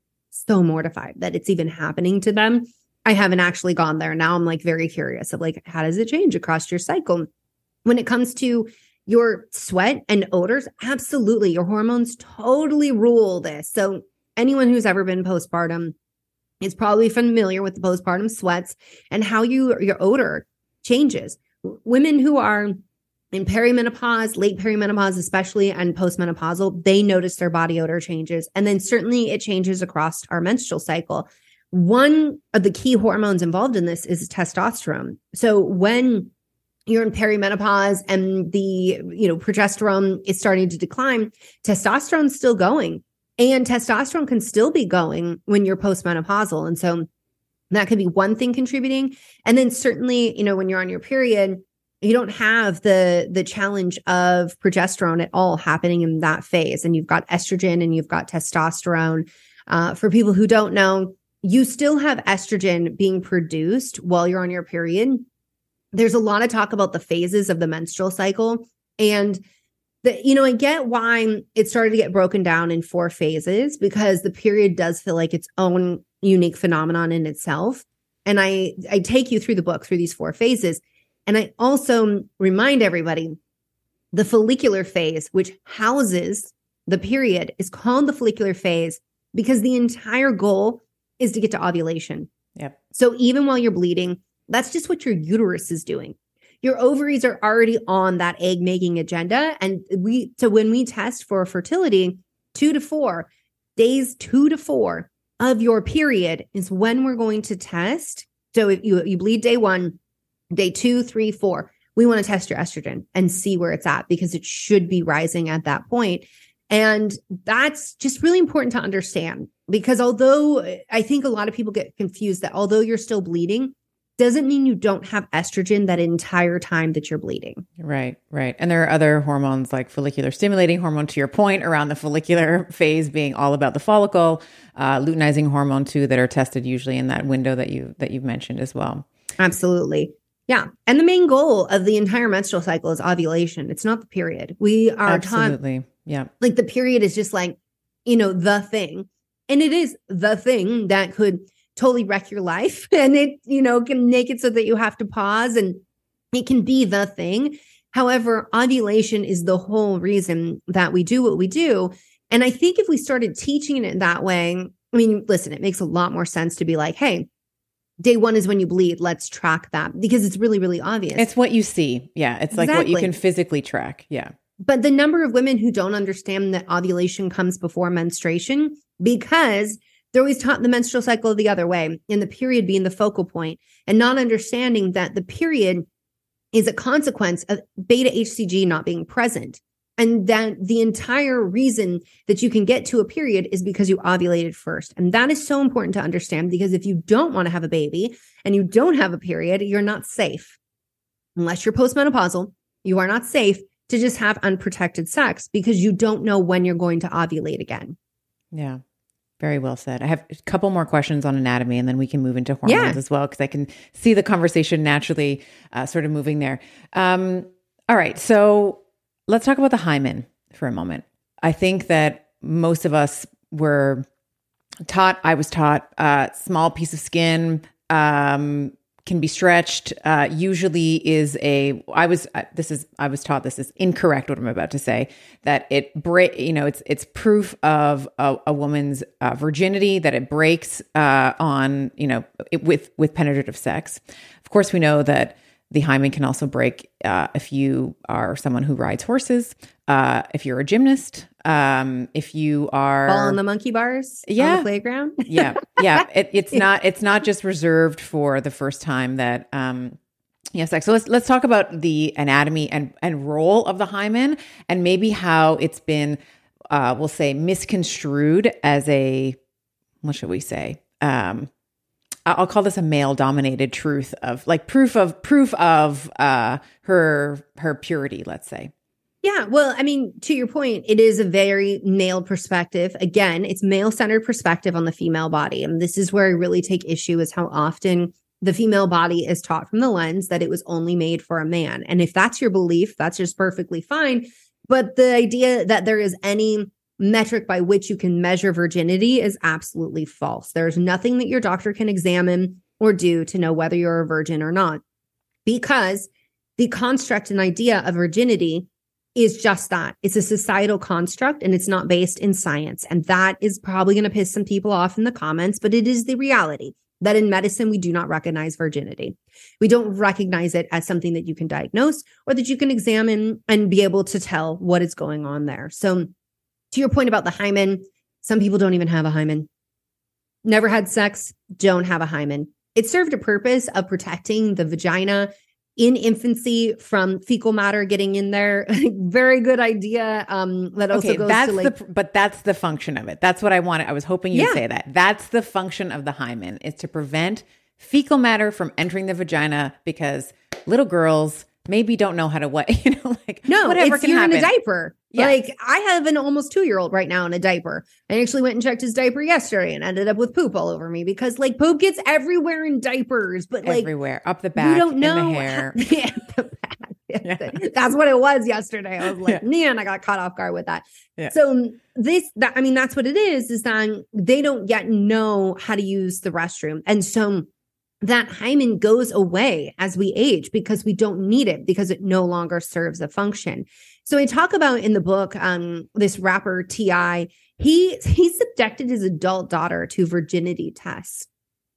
so mortified that it's even happening to them. I haven't actually gone there. Now I'm like very curious of like, how does it change across your cycle? When it comes to your sweat and odors, absolutely. Your hormones totally rule this. So anyone who's ever been postpartum is probably familiar with the postpartum sweats and how your odor changes. Women who are in perimenopause, late perimenopause especially, and postmenopausal, they notice their body odor changes. And then certainly it changes across our menstrual cycle. One of the key hormones involved in this is testosterone. So when you're in perimenopause and the progesterone is starting to decline, testosterone's still going. And testosterone can still be going when you're postmenopausal. And so that could be one thing contributing. And then certainly, when you're on your period, you don't have the challenge of progesterone at all happening in that phase. And you've got estrogen and you've got testosterone. For people who don't know, you still have estrogen being produced while you're on your period. There's a lot of talk about the phases of the menstrual cycle. And I get why it started to get broken down in 4 phases, because the period does feel like its own unique phenomenon in itself. And I take you through the book through these 4 phases. And I also remind everybody the follicular phase, which houses the period, is called the follicular phase because the entire goal is to get to ovulation. Yep. So even while you're bleeding, That's just what your uterus is doing. Your ovaries are already on that egg making agenda. And so when we test for fertility, 2 to 4 days, 2 to 4 of your period is when we're going to test. So if you bleed day 1, day 2, 3, 4, we want to test your estrogen and see where it's at, because it should be rising at that point. And that's just really important to understand, because although I think a lot of people get confused that although you're still bleeding, doesn't mean you don't have estrogen that entire time that you're bleeding. Right. And there are other hormones like follicular stimulating hormone, to your point, around the follicular phase being all about the follicle, luteinizing hormone too, that are tested usually in that window that you've mentioned as well. Absolutely. Yeah. And the main goal of the entire menstrual cycle is ovulation. It's not the period. We are taught, like the period is just like, the thing. And it is the thing that could totally wreck your life, and it, can make it so that you have to pause, and it can be the thing. However, ovulation is the whole reason that we do what we do. And I think if we started teaching it that way, listen, it makes a lot more sense to be like, hey, day 1 is when you bleed. Let's track that, because it's really, really obvious. It's what you see. Yeah. It's like what you can physically track. Yeah. But the number of women who don't understand that ovulation comes before menstruation, because they're always taught the menstrual cycle the other way, and the period being the focal point, and not understanding that the period is a consequence of beta HCG not being present. And that the entire reason that you can get to a period is because you ovulated first. And that is so important to understand, because if you don't want to have a baby and you don't have a period, you're not safe. Unless you're postmenopausal, you are not safe to just have unprotected sex, because you don't know when you're going to ovulate again. Yeah. Very well said. I have a couple more questions on anatomy, and then we can move into hormones as well, because I can see the conversation naturally sort of moving there. All right. So let's talk about the hymen for a moment. I think that most of us were taught, I was taught, small piece of skin, can be stretched, usually I was taught this is incorrect, what I'm about to say, that it's proof of a woman's virginity, that it breaks on, with penetrative sex. Of course, we know that the hymen can also break if you are someone who rides horses, if you're a gymnast, if you are ball on the monkey bars on the playground. It's not just reserved for the first time that sex. So let's talk about the anatomy and role of the hymen, and maybe how it's been we'll say misconstrued as a, what should we say? I'll call this a male-dominated truth of like proof of her purity, let's say. Yeah, well, to your point, it is a very male perspective. Again, it's male-centered perspective on the female body, and this is where I really take issue is how often the female body is taught from the lens that it was only made for a man. And if that's your belief, that's just perfectly fine. But the idea that there is any metric by which you can measure virginity is absolutely false. There's nothing that your doctor can examine or do to know whether you're a virgin or not, because the construct and idea of virginity is just that. It's a societal construct, and it's not based in science. And that is probably going to piss some people off in the comments, but it is the reality that in medicine, we do not recognize virginity. We don't recognize it as something that you can diagnose or that you can examine and be able to tell what is going on there. So to your point about the hymen, some people don't even have a hymen. Never had sex, don't have a hymen. It served a purpose of protecting the vagina in infancy from fecal matter getting in there. Very good idea. That also goes to but that's the function of it. That's what I wanted. I was hoping you'd say that. That's the function of the hymen, is to prevent fecal matter from entering the vagina, because little girls maybe don't know how to whatever can you're happen. In a diaper. Yeah. Like I have an almost 2-year-old right now in a diaper. I actually went and checked his diaper yesterday and ended up with poop all over me, because poop gets everywhere in diapers, but everywhere, up the back, you don't know in the hair. The back. Yeah. That's what it was yesterday. I was like, man, I got caught off guard with that. Yeah. So that's what it is that they don't yet know how to use the restroom. And so that hymen goes away as we age, because we don't need it, because it no longer serves a function. So I talk about in the book, this rapper T.I., he subjected his adult daughter to virginity tests.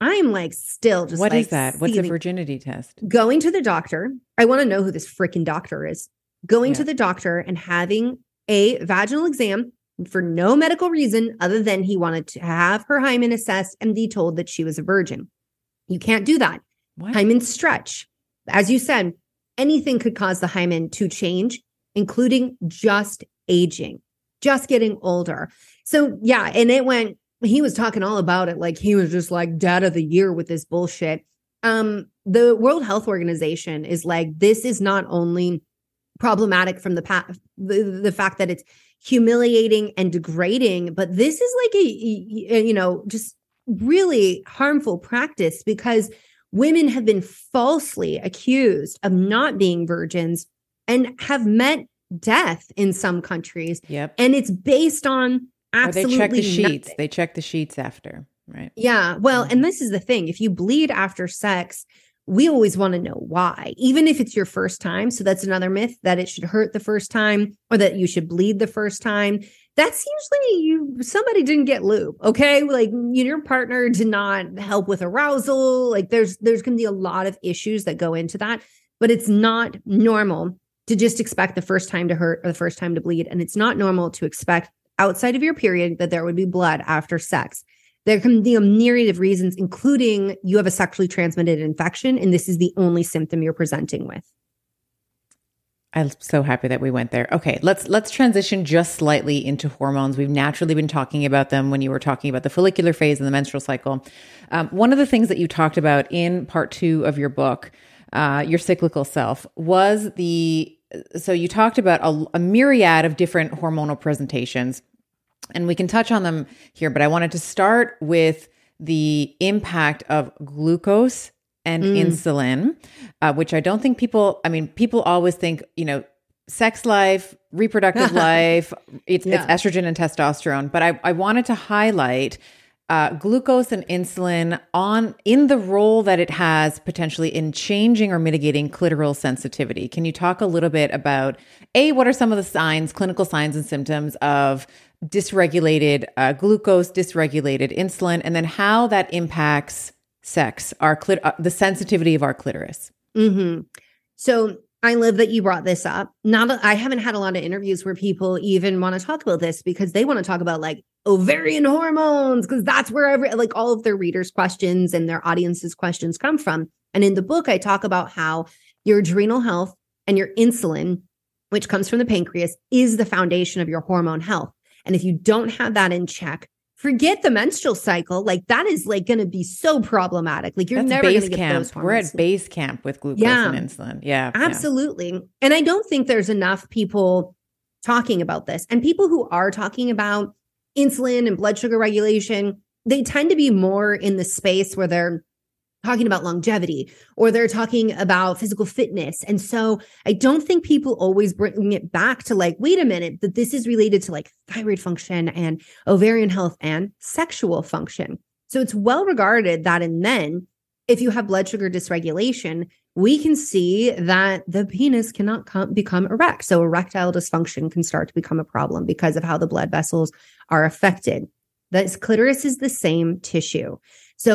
I'm like still just What like is that? What's a seething. virginity test? Going to the doctor. I want to know who this freaking doctor is. Going Yeah. to the doctor and having a vaginal exam for no medical reason other than he wanted to have her hymen assessed and be told that she was a virgin. You can't do that. What? Hymen stretch. As you said, anything could cause the hymen to change, including just aging, just getting older. So yeah, and he was talking all about it. Like he was just like dad of the year with this bullshit. The World Health Organization is like, this is not only problematic from the fact that it's humiliating and degrading, but this is like just really harmful practice because women have been falsely accused of not being virgins and have met death in some countries. Yep. And it's based on absolutely Or they check the sheets. nothing. They check the sheets after, right? Yeah. Well, and this is the thing. If you bleed after sex, we always want to know why, even if it's your first time. So that's another myth, that it should hurt the first time or that you should bleed the first time. That's usually somebody didn't get lube. Okay. Like your partner did not help with arousal. Like there's going to be a lot of issues that go into that, but it's not normal to just expect the first time to hurt or the first time to bleed. And it's not normal to expect outside of your period that there would be blood after sex. There can be a myriad of reasons, including you have a sexually transmitted infection, and this is the only symptom you're presenting with. I'm so happy that we went there. Okay, let's transition just slightly into hormones. We've naturally been talking about them when you were talking about the follicular phase and the menstrual cycle. One of the things that you talked about in part 2 of your book, Your Cyclical Self, was so you talked about a myriad of different hormonal presentations. And we can touch on them here, but I wanted to start with the impact of glucose and insulin, which I don't think people always think, sex life, reproductive life, it's estrogen and testosterone. But I wanted to highlight glucose and insulin in the role that it has potentially in changing or mitigating clitoral sensitivity. Can you talk a little bit about, what are some of the clinical signs and symptoms of dysregulated glucose, dysregulated insulin, and then how that impacts sex, the sensitivity of our clitoris? Mm-hmm. So I love that you brought this up. I haven't had a lot of interviews where people even want to talk about this because they want to talk about like ovarian hormones, because that's where all of their readers' questions and their audience's questions come from. And in the book, I talk about how your adrenal health and your insulin, which comes from the pancreas, is the foundation of your hormone health. And if you don't have that in check, forget the menstrual cycle. Like that is like going to be so problematic. Like you're never going to get those hormones. We're at base camp with glucose and insulin. Yeah, absolutely. Yeah. And I don't think there's enough people talking about this. And people who are talking about insulin and blood sugar regulation, they tend to be more in the space where they're talking about longevity or they're talking about physical fitness. And so I don't think people always bring it back to like, wait a minute, that this is related to like thyroid function and ovarian health and sexual function. So it's well regarded that in men, if you have blood sugar dysregulation, we can see that the penis cannot become erect. So erectile dysfunction can start to become a problem because of how the blood vessels are affected. The clitoris is the same tissue. So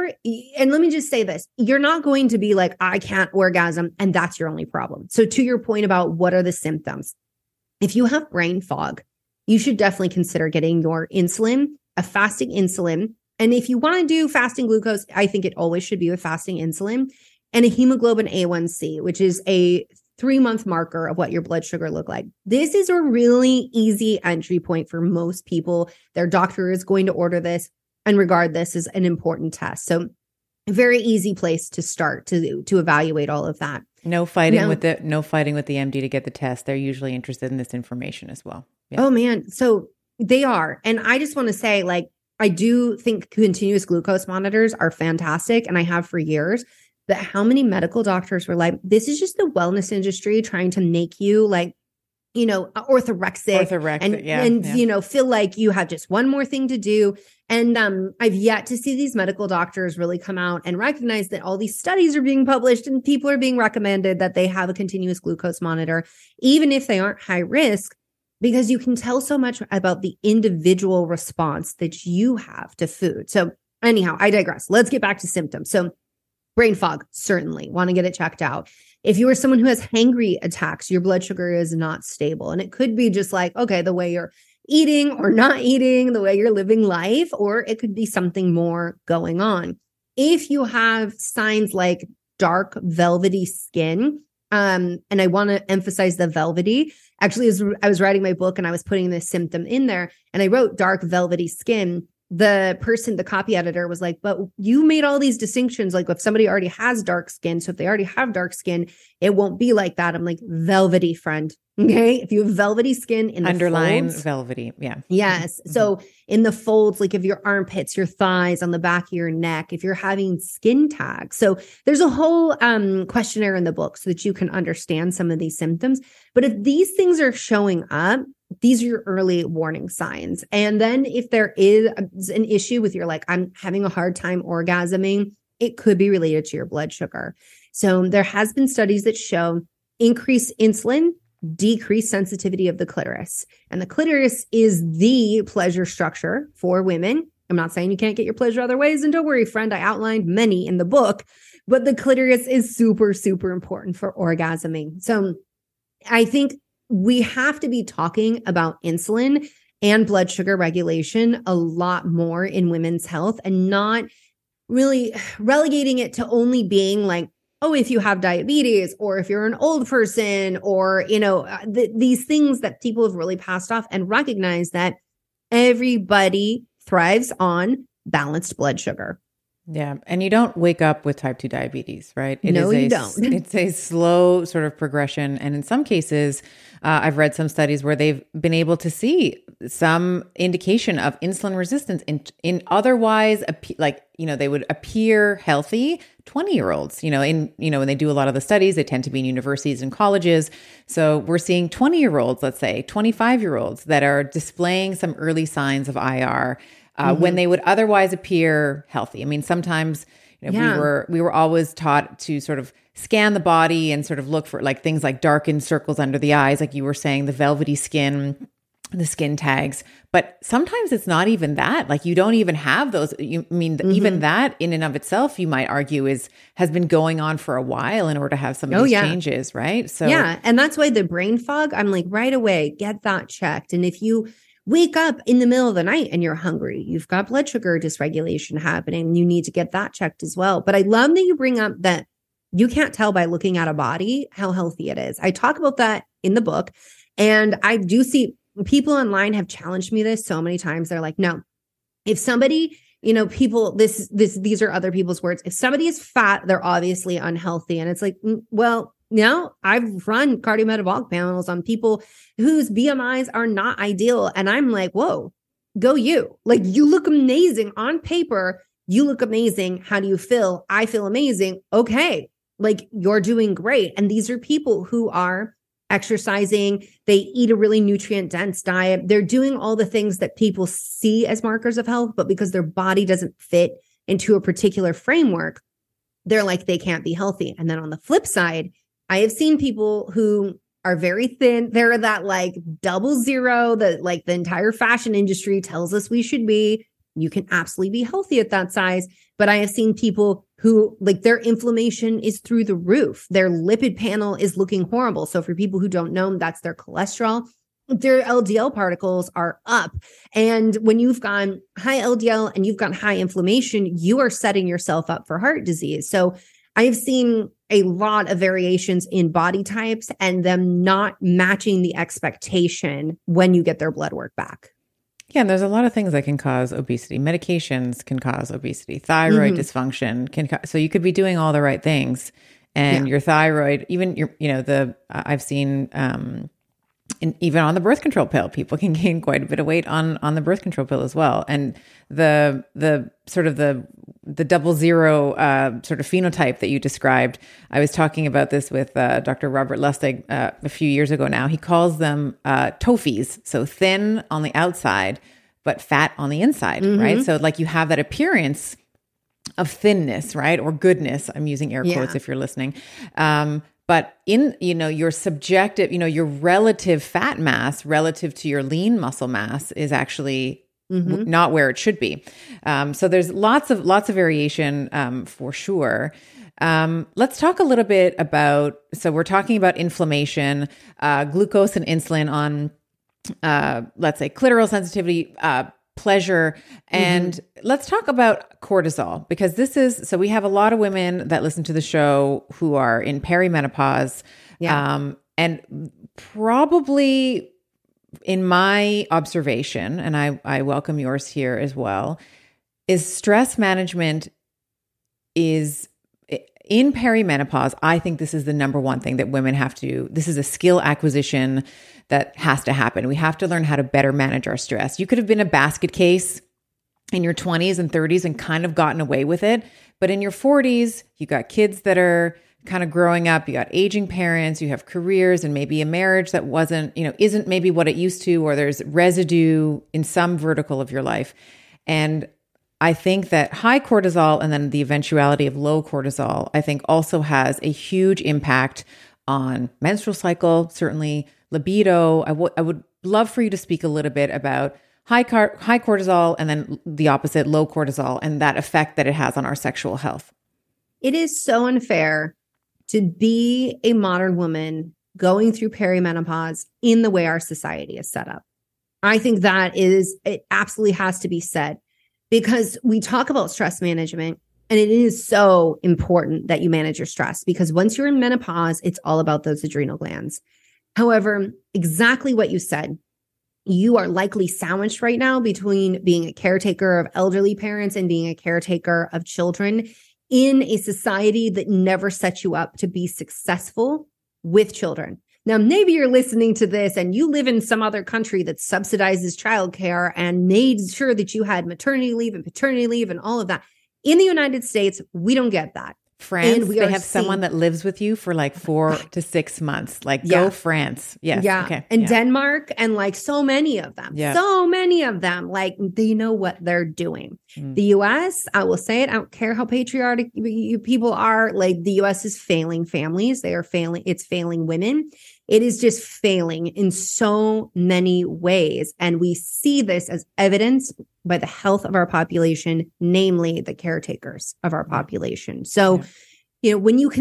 and let me just say this, you're not going to be like, I can't orgasm, and that's your only problem. So to your point about what are the symptoms, if you have brain fog, you should definitely consider getting your insulin, a fasting insulin. And if you want to do fasting glucose, I think it always should be with fasting insulin, and a hemoglobin A1C, which is a 3-month marker of what your blood sugar look like. This is a really easy entry point for most people. Their doctor is going to order this and regard this as an important test. So a very easy place to start to evaluate all of that. No fighting with the MD to get the test. They're usually interested in this information as well. Yeah. Oh man. So they are. And I just want to say, like, I do think continuous glucose monitors are fantastic, and I have for years. But how many medical doctors were like, this is just the wellness industry trying to make you like, orthorexic and feel like you have just one more thing to do. And I've yet to see these medical doctors really come out and recognize that all these studies are being published and people are being recommended that they have a continuous glucose monitor, even if they aren't high risk, because you can tell so much about the individual response that you have to food. So anyhow, I digress. Let's get back to symptoms. So brain fog, certainly want to get it checked out. If you are someone who has hangry attacks, your blood sugar is not stable. And it could be just like, okay, the way you're eating or not eating, the way you're living life, or it could be something more going on. If you have signs like dark velvety skin, and I want to emphasize the velvety. Actually, as I was writing my book and I was putting this symptom in there and I wrote dark velvety skin, the copy editor was like, but you made all these distinctions. Like if somebody already has dark skin, so if they already have dark skin, it won't be like that. I'm like, velvety, friend. Okay. If you have velvety skin in the underline folds, velvety. Yeah. Yes. So in the folds, like if your armpits, your thighs, on the back of your neck, if you're having skin tags. So there's a whole questionnaire in the book so that you can understand some of these symptoms. But if these things are showing up, these are your early warning signs. And then if there is an issue with I'm having a hard time orgasming, it could be related to your blood sugar. So there has been studies that show increased insulin, decreased sensitivity of the clitoris. And the clitoris is the pleasure structure for women. I'm not saying you can't get your pleasure other ways. And don't worry, friend, I outlined many in the book, but the clitoris is super, super important for orgasming. So I think we have to be talking about insulin and blood sugar regulation a lot more in women's health and not really relegating it to only being like, oh, if you have diabetes or if you're an old person or, these things that people have really passed off and recognize that everybody thrives on balanced blood sugar. Yeah. And you don't wake up with type 2 diabetes, right? No, you don't. It's a slow sort of progression. And in some cases, I've read some studies where they've been able to see some indication of insulin resistance in otherwise, they would appear healthy 20-year-olds, when they do a lot of the studies, they tend to be in universities and colleges. So we're seeing 20-year-olds, let's say 25-year-olds that are displaying some early signs of IR when they would otherwise appear healthy. I mean, sometimes we were always taught to sort of scan the body and sort of look for things like darkened circles under the eyes, like you were saying, the velvety skin, the skin tags. But sometimes it's not even that. Like you don't even have those. Even that in and of itself, you might argue has been going on for a while in order to have some of these changes, right? So and that's why the brain fog, I'm like, right away, get that checked. And if you wake up in the middle of the night and you're hungry, you've got blood sugar dysregulation happening, you need to get that checked as well. But I love that you bring up that you can't tell by looking at a body how healthy it is. I talk about that in the book. And I do see people online have challenged me this so many times. They're like, no, if somebody, these are other people's words. If somebody is fat, they're obviously unhealthy. And it's like, well, no, I've run cardiometabolic panels on people whose BMIs are not ideal. And I'm like, whoa, go you. Like you look amazing on paper. You look amazing. How do you feel? I feel amazing. Okay. Like you're doing great. And these are people who are exercising. They eat a really nutrient dense diet. They're doing all the things that people see as markers of health, but because their body doesn't fit into a particular framework, they're like, they can't be healthy. And then on the flip side, I have seen people who are very thin. They're that 00 that the entire fashion industry tells us we should be. You can absolutely be healthy at that size. But I have seen people who their inflammation is through the roof. Their lipid panel is looking horrible. So for people who don't know, that's their cholesterol. Their LDL particles are up. And when you've got high LDL and you've got high inflammation, you are setting yourself up for heart disease. So I have seen a lot of variations in body types and them not matching the expectation when you get their blood work back. Yeah, and there's a lot of things that can cause obesity. Medications can cause obesity. Thyroid dysfunction can so you could be doing all the right things, and your thyroid, even I've seen even on the birth control pill, people can gain quite a bit of weight on the birth control pill as well. And the sort of the 00 sort of phenotype that you described, I was talking about this with Dr. Robert Lustig a few years ago now. He calls them TOFIs, so thin on the outside, but fat on the inside, right? So you have that appearance of thinness, right? Or goodness. I'm using air quotes if you're listening. But in, your subjective, your relative fat mass relative to your lean muscle mass is actually not where it should be. So there's lots of variation for sure. Let's talk a little bit about, so we're talking about inflammation, glucose and insulin on, let's say clitoral sensitivity, pleasure. And let's talk about cortisol, because so we have a lot of women that listen to the show who are in perimenopause. And probably in my observation, and I welcome yours here as well, is stress management is in perimenopause. I think this is the number one thing that women have to, this is a skill acquisition that has to happen. We have to learn how to better manage our stress. You could have been a basket case in your 20s and 30s and kind of gotten away with it. But in your 40s, you got kids that are kind of growing up, you got aging parents, you have careers and maybe a marriage that isn't maybe what it used to, or there's residue in some vertical of your life. And I think that high cortisol and then the eventuality of low cortisol, I think also has a huge impact on menstrual cycle, certainly libido. I would love for you to speak a little bit about high cortisol and then the opposite, low cortisol, and that effect that it has on our sexual health. It is so unfair to be a modern woman going through perimenopause in the way our society is set up. I think it absolutely has to be said, because we talk about stress management, and it is so important that you manage your stress, because once you're in menopause, it's all about those adrenal glands. However, exactly what you said, you are likely sandwiched right now between being a caretaker of elderly parents and being a caretaker of children in a society that never sets you up to be successful with children. Now, maybe you're listening to this and you live in some other country that subsidizes childcare and made sure that you had maternity leave and paternity leave and all of that. In the United States, we don't get that. France, they have someone that lives with you for like 4 to 6 months. Like, go France. Yes. Yeah. Okay. And Denmark, and like so many of them, like they know what they're doing. The US, I will say it, I don't care how patriotic you people are, like the US is failing families. They are failing. It's failing women. It is just failing in so many ways. And we see this as evidenced by the health of our population, namely the caretakers of our population. So, when you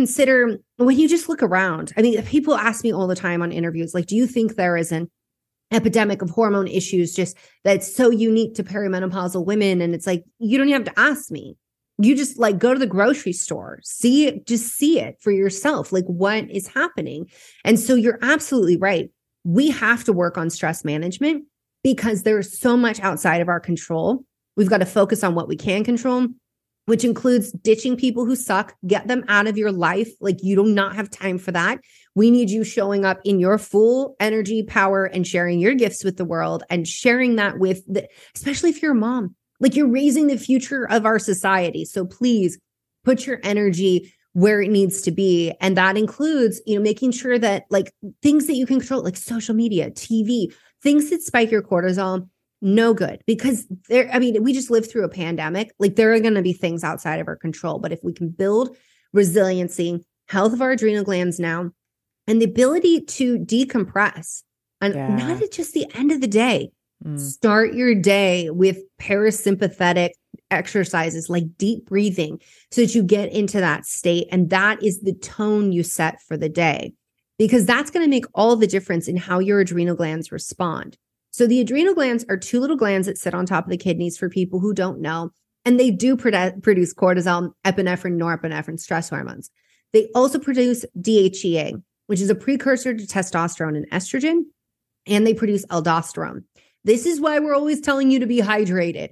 just look around, I mean, people ask me all the time on interviews, like, do you think there is an epidemic of hormone issues just that's so unique to perimenopausal women? And it's like, you don't even have to ask me. You just like go to the grocery store, see it for yourself, like what is happening. And so you're absolutely right. We have to work on stress management because there's so much outside of our control. We've got to focus on what we can control, which includes ditching people who suck, get them out of your life. Like you do not have time for that. We need you showing up in your full energy, power, and sharing your gifts with the world and sharing that with especially if you're a mom. Like you're raising the future of our society. So please put your energy where it needs to be. And that includes, making sure that like things that you can control, like social media, TV, things that spike your cortisol, no good. Because we just lived through a pandemic. Like there are going to be things outside of our control. But if we can build resiliency, health of our adrenal glands now, and the ability to decompress, and not at just the end of the day, start your day with parasympathetic exercises like deep breathing so that you get into that state. And that is the tone you set for the day, because that's going to make all the difference in how your adrenal glands respond. So the adrenal glands are two little glands that sit on top of the kidneys for people who don't know. And they do produce cortisol, epinephrine, norepinephrine, stress hormones. They also produce DHEA, which is a precursor to testosterone and estrogen. And they produce aldosterone. This is why we're always telling you to be hydrated.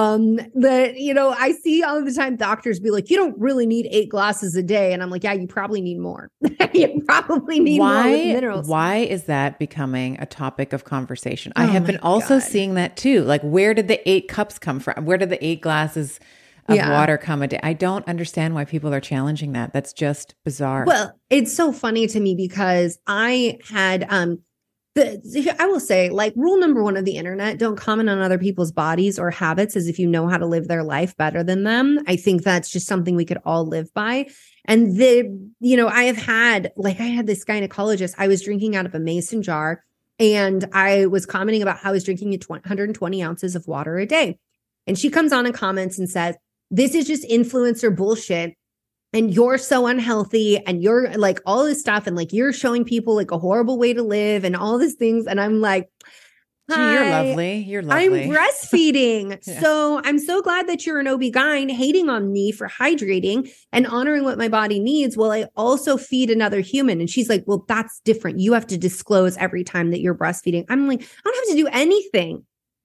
I see all the time doctors be like, you don't really need 8 glasses a day. And I'm like, yeah, you probably need more. You probably need more with minerals. Why is that becoming a topic of conversation? I have been also seeing that too. Like, where did the 8 cups come from? Where did the 8 glasses of water come a day? I don't understand why people are challenging that. That's just bizarre. Well, it's so funny to me because I had, I will say, like, rule number 1 of the internet, don't comment on other people's bodies or habits as if you know how to live their life better than them. I think that's just something we could all live by. And I had this gynecologist, I was drinking out of a mason jar. And I was commenting about how I was drinking 120 ounces of water a day. And she comes on and comments and says, this is just influencer bullshit. And you're so unhealthy and you're like all this stuff. And like, you're showing people like a horrible way to live and all these things. And I'm like, gee, you're lovely. You're lovely. I'm breastfeeding. Yeah. So I'm so glad that you're an OB-GYN hating on me for hydrating and honoring what my body needs while I also feed another human. And she's like, well, that's different. You have to disclose every time that you're breastfeeding. I'm like, I don't have to do anything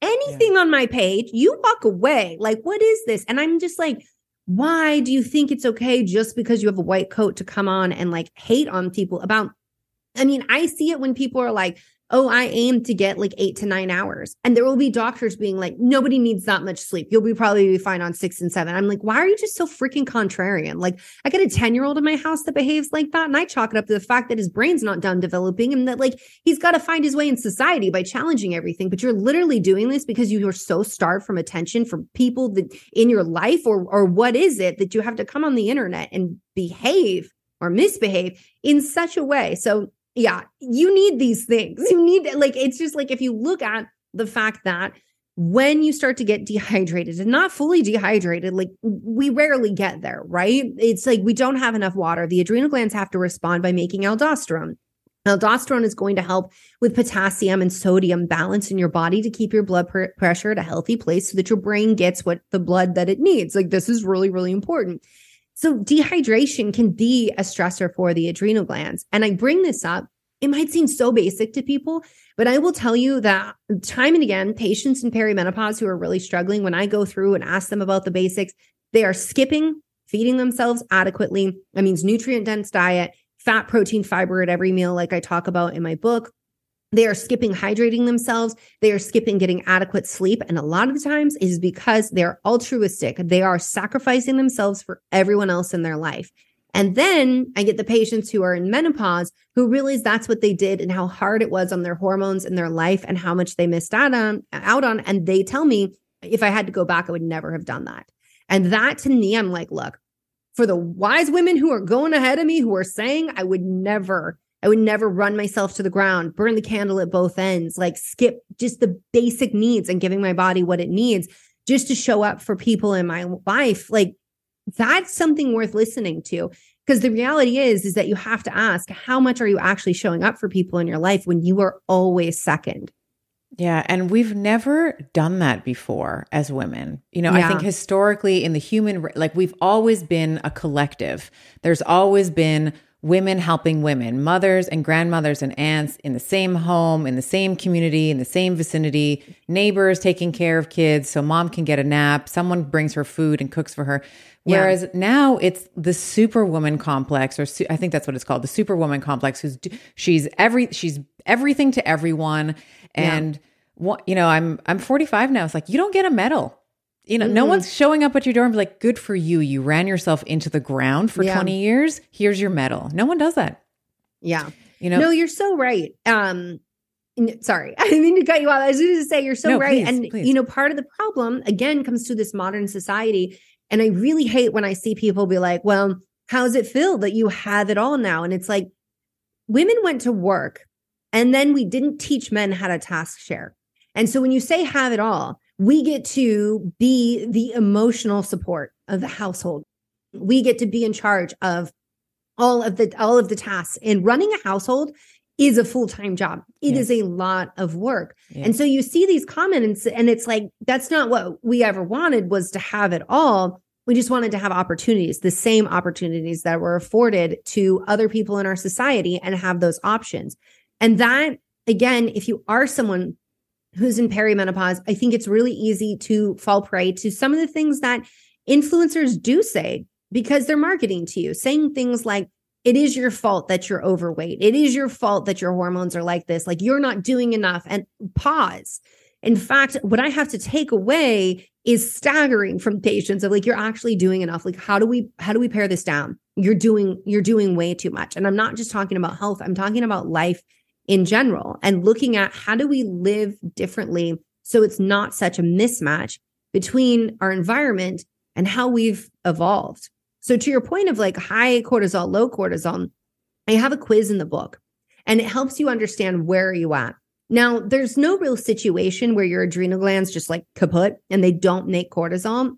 on my page. You walk away. Like, what is this? And I'm just like, why do you think it's okay just because you have a white coat to come on and like hate on people about, I mean, I see it when people are like, oh, I aim to get like 8 to 9 hours. And there will be doctors being like, nobody needs that much sleep. You'll probably be fine on 6 and 7. I'm like, why are you just so freaking contrarian? Like, I got a 10-year-old in my house that behaves like that. And I chalk it up to the fact that his brain's not done developing and that like, he's got to find his way in society by challenging everything. But you're literally doing this because you are so starved from attention from people that in your life, or what is it that you have to come on the internet and behave or misbehave in such a way? So yeah, you need these things. You need, like, it's just like, if you look at the fact that when you start to get dehydrated and not fully dehydrated, like we rarely get there, right? It's like we don't have enough water. The adrenal glands have to respond by making aldosterone. Aldosterone is going to help with potassium and sodium balance in your body to keep your blood pressure at a healthy place so that your brain gets what the blood that it needs. Like, this is really, really important. So dehydration can be a stressor for the adrenal glands. And I bring this up. It might seem so basic to people, but I will tell you that time and again, patients in perimenopause who are really struggling, when I go through and ask them about the basics, they are skipping feeding themselves adequately. That means nutrient-dense diet, fat, protein, fiber at every meal, like I talk about in my book. They are skipping hydrating themselves. They are skipping getting adequate sleep. And a lot of the times is because they're altruistic. They are sacrificing themselves for everyone else in their life. And then I get the patients who are in menopause who realize that's what they did and how hard it was on their hormones and their life and how much they missed out on. And they tell me, if I had to go back, I would never have done that. And that to me, I'm like, look, for the wise women who are going ahead of me, who are saying I would never run myself to the ground, burn the candle at both ends, like skip just the basic needs and giving my body what it needs just to show up for people in my life. Like, that's something worth listening to, because the reality is that you have to ask, how much are you actually showing up for people in your life when you are always second? Yeah. And we've never done that before as women. You know, I think historically in the human, like we've always been a collective. There's always been women helping women, mothers and grandmothers and aunts in the same home, in the same community, in the same vicinity, neighbors taking care of kids so mom can get a nap. Someone brings her food and cooks for her. Whereas now it's the superwoman complex, or I think that's what it's called, the superwoman complex. She's everything to everyone. And you know, I'm 45 now. It's like, you don't get a medal. You know, no one's showing up at your door and be like, good for you. You ran yourself into the ground for 20 years. Here's your medal. No one does that. Yeah. You know, no, you're so right. Sorry, I didn't mean to cut you off. I was going to say, you're so right. Please. You know, part of the problem, again, comes to this modern society. And I really hate when I see people be like, well, how's it feel that you have it all now? And it's like, women went to work and then we didn't teach men how to task share. And so when you say have it all, we get to be the emotional support of the household. We get to be in charge of all of the tasks. And running a household is a full-time job. It is a lot of work. Yeah. And so you see these comments and it's like, that's not what we ever wanted, was to have it all. We just wanted to have opportunities, the same opportunities that were afforded to other people in our society, and have those options. And that, again, if you are someone who's in perimenopause, I think it's really easy to fall prey to some of the things that influencers do say, because they're marketing to you, saying things like, it is your fault that you're overweight. It is your fault that your hormones are like this. Like, you're not doing enough. And pause. In fact, what I have to take away is staggering from patients of like, you're actually doing enough. Like, how do we pare this down? You're doing way too much. And I'm not just talking about health. I'm talking about life in general, and looking at how do we live differently so it's not such a mismatch between our environment and how we've evolved. So to your point of like high cortisol, low cortisol, I have a quiz in the book, and it helps you understand where are you at. Now, there's no real situation where your adrenal glands just like kaput and they don't make cortisol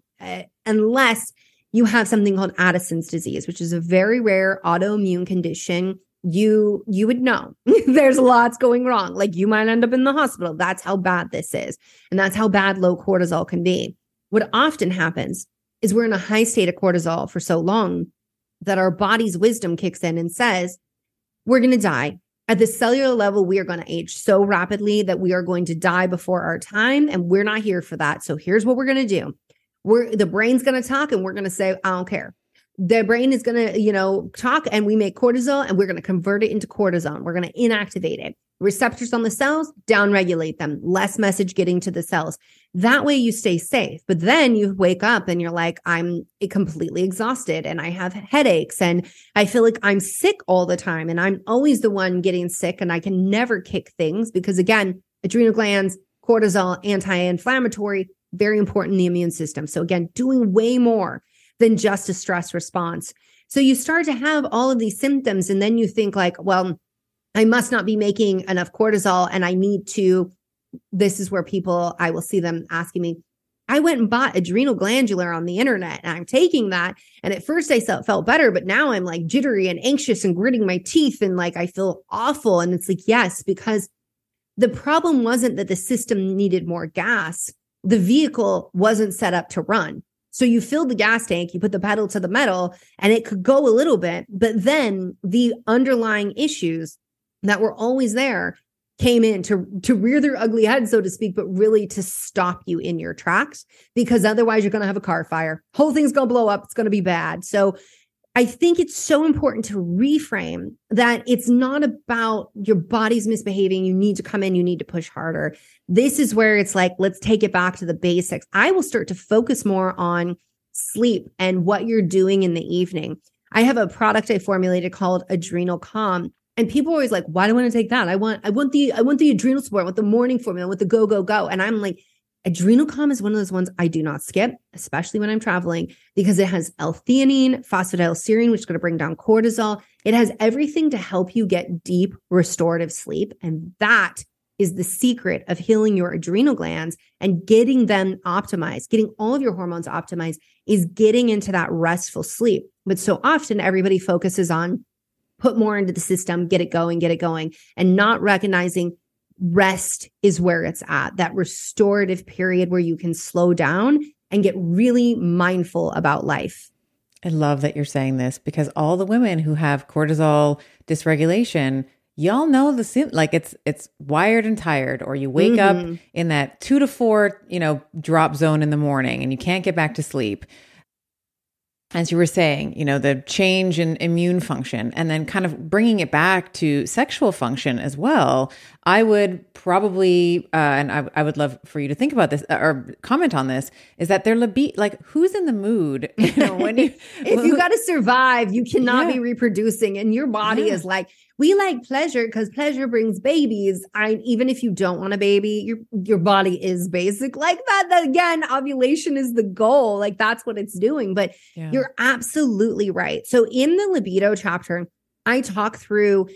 unless you have something called Addison's disease, which is a very rare autoimmune condition. You would know there's lots going wrong. Like you might end up in the hospital. That's how bad this is. And that's how bad low cortisol can be. What often happens is we're in a high state of cortisol for so long that our body's wisdom kicks in and says, we're going to die. At the cellular level, we are going to age so rapidly that we are going to die before our time. And we're not here for that. So here's what we're going to do. The brain's going to talk and we're going to say, I don't care. The brain is going to, talk and we make cortisol and we're going to convert it into cortisone. We're going to inactivate it. Receptors on the cells, downregulate them, less message getting to the cells. That way you stay safe. But then you wake up and you're like, I'm completely exhausted and I have headaches and I feel like I'm sick all the time. And I'm always the one getting sick and I can never kick things because again, adrenal glands, cortisol, anti-inflammatory, very important in the immune system. So again, doing way more than just a stress response. So you start to have all of these symptoms and then you think like, well, I must not be making enough cortisol and I need to, this is where I will see them asking me, I went and bought adrenal glandular on the internet and I'm taking that. And at first I felt better, but now I'm like jittery and anxious and gritting my teeth and like, I feel awful. And it's like, yes, because the problem wasn't that the system needed more gas. The vehicle wasn't set up to run. So you fill the gas tank, you put the pedal to the metal and it could go a little bit, but then the underlying issues that were always there came in to rear their ugly head, so to speak, but really to stop you in your tracks because otherwise you're going to have a car fire. Whole thing's going to blow up. It's going to be bad. So I think it's so important to reframe that it's not about your body's misbehaving. You need to come in, you need to push harder. This is where it's like, let's take it back to the basics. I will start to focus more on sleep and what you're doing in the evening. I have a product I formulated called Adrenal Calm. And people are always like, why do I want to take that? I want the adrenal support, I want the morning formula, I want the go, go, go. And I'm like, Adrenal Calm is one of those ones I do not skip, especially when I'm traveling, because it has L-theanine, phosphatidylserine, which is going to bring down cortisol. It has everything to help you get deep restorative sleep. And that is the secret of healing your adrenal glands and getting them optimized, getting all of your hormones optimized is getting into that restful sleep. But so often everybody focuses on put more into the system, get it going, and not recognizing rest is where it's at, that restorative period where you can slow down and get really mindful about life. I love that you're saying this because all the women who have cortisol dysregulation, y'all know like it's wired and tired, or you wake up in that 2 to 4, drop zone in the morning and you can't get back to sleep. As you were saying, the change in immune function and then kind of bringing it back to sexual function as well. I would probably, and I would love for you to think about this or comment on this, is that their libido, like who's in the mood? When you, if you got to survive, you cannot be reproducing and your body is like, we like pleasure because pleasure brings babies. Even if you don't want a baby, your body is basic like that. That again, ovulation is the goal. Like that's what it's doing. But you're absolutely right. So in the libido chapter, I talk through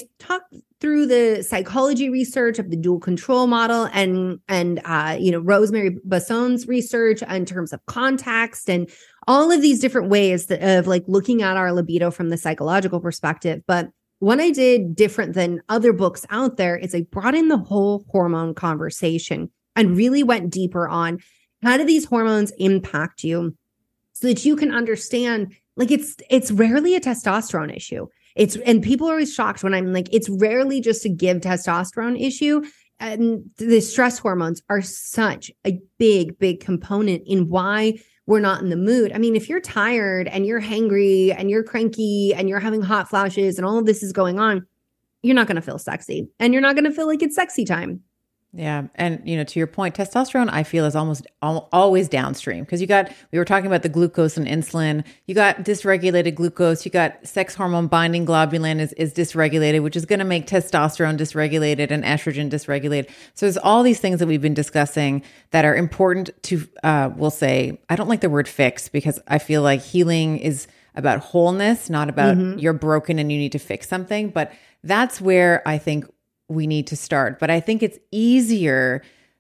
the psychology research of the dual control model and Rosemary Basson's research in terms of context and all of these different ways of like looking at our libido from the psychological perspective. But what I did different than other books out there is I brought in the whole hormone conversation and really went deeper on how do these hormones impact you so that you can understand, like it's rarely a testosterone issue. And people are always shocked when I'm like, it's rarely just a give testosterone issue. And the stress hormones are such a big, big component in why we're not in the mood. I mean, if you're tired and you're hangry and you're cranky and you're having hot flashes and all of this is going on, you're not going to feel sexy and you're not going to feel like it's sexy time. Yeah. And, to your point, testosterone, I feel is almost always downstream because we were talking about the glucose and insulin, you got dysregulated glucose, you got sex hormone binding globulin is dysregulated, which is going to make testosterone dysregulated and estrogen dysregulated. So there's all these things that we've been discussing that are important to, we'll say, I don't like the word fix because I feel like healing is about wholeness, not about you're broken and you need to fix something. But that's where I think we need to start. But I think it's easier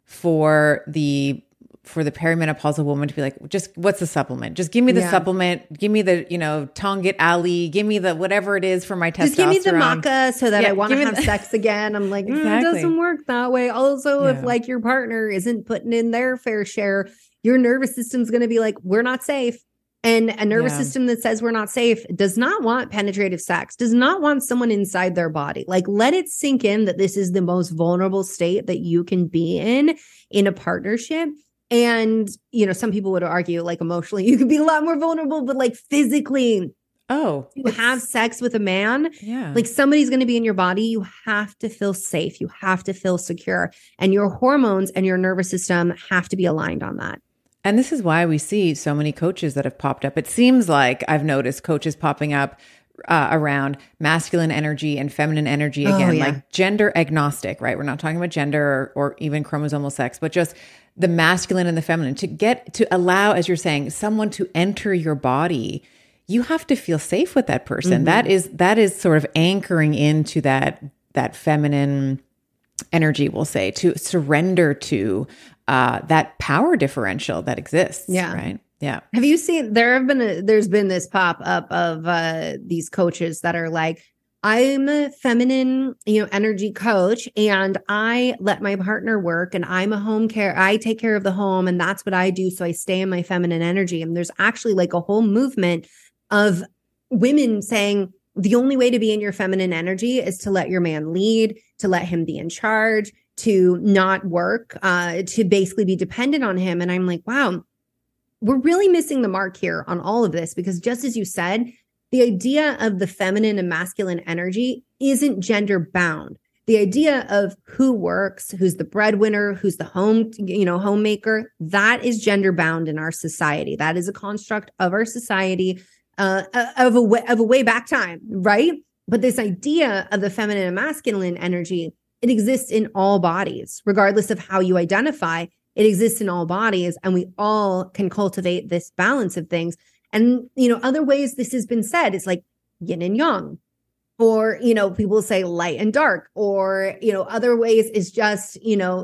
for the perimenopausal woman to be like, just what's the supplement? Just give me the supplement. Give me the, Tongat Ali. Give me the whatever it is for my testosterone. Just give me the maca so that I want to have sex again. I'm like, exactly. It doesn't work that way. Also, if like your partner isn't putting in their fair share, your nervous system's going to be like, we're not safe. And a nervous system that says we're not safe does not want penetrative sex, does not want someone inside their body. Like, let it sink in that this is the most vulnerable state that you can be in a partnership. And, some people would argue like emotionally, you could be a lot more vulnerable, but like physically, to have sex with a man, like somebody's going to be in your body. You have to feel safe. You have to feel secure. And your hormones and your nervous system have to be aligned on that. And this is why we see so many coaches that have popped up. It seems like I've noticed coaches popping up around masculine energy and feminine energy again, like gender agnostic, right? We're not talking about gender or even chromosomal sex, but just the masculine and the feminine to allow, as you're saying, someone to enter your body. You have to feel safe with that person. Mm-hmm. That is sort of anchoring into that feminine energy, we'll say, to surrender to that power differential that exists. Yeah. Right. Yeah. Have you seen, there's been this pop up of these coaches that are like, I'm a feminine, energy coach, and I let my partner work, and I'm a home care. I take care of the home, and that's what I do. So I stay in my feminine energy. And there's actually like a whole movement of women saying the only way to be in your feminine energy is to let your man lead, to let him be in charge, to not work, to basically be dependent on him. And I'm like, wow, we're really missing the mark here on all of this, because just as you said, the idea of the feminine and masculine energy isn't gender bound. The idea of who works, who's the breadwinner, who's the homemaker, that is gender bound in our society. That is a construct of our society of a way back time, right? But this idea of the feminine and masculine energy, it exists in all bodies, regardless of how you identify. It exists in all bodies, and we all can cultivate this balance of things. And, other ways this has been said, it's like yin and yang, or, people say light and dark, or, other ways is just,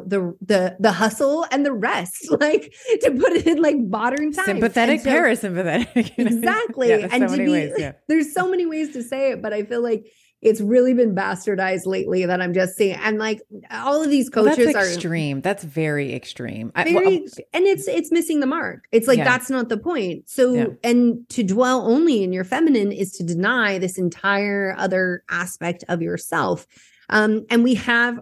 the hustle and the rest, like to put it in like modern times. Sympathetic, parasympathetic. Exactly. And there's so many ways to say it, but I feel like it's really been bastardized lately that I'm just seeing. And like all of these coaches that's extreme. That's very extreme. And it's missing the mark. It's like, that's not the point. So, and to dwell only in your feminine is to deny this entire other aspect of yourself. And we have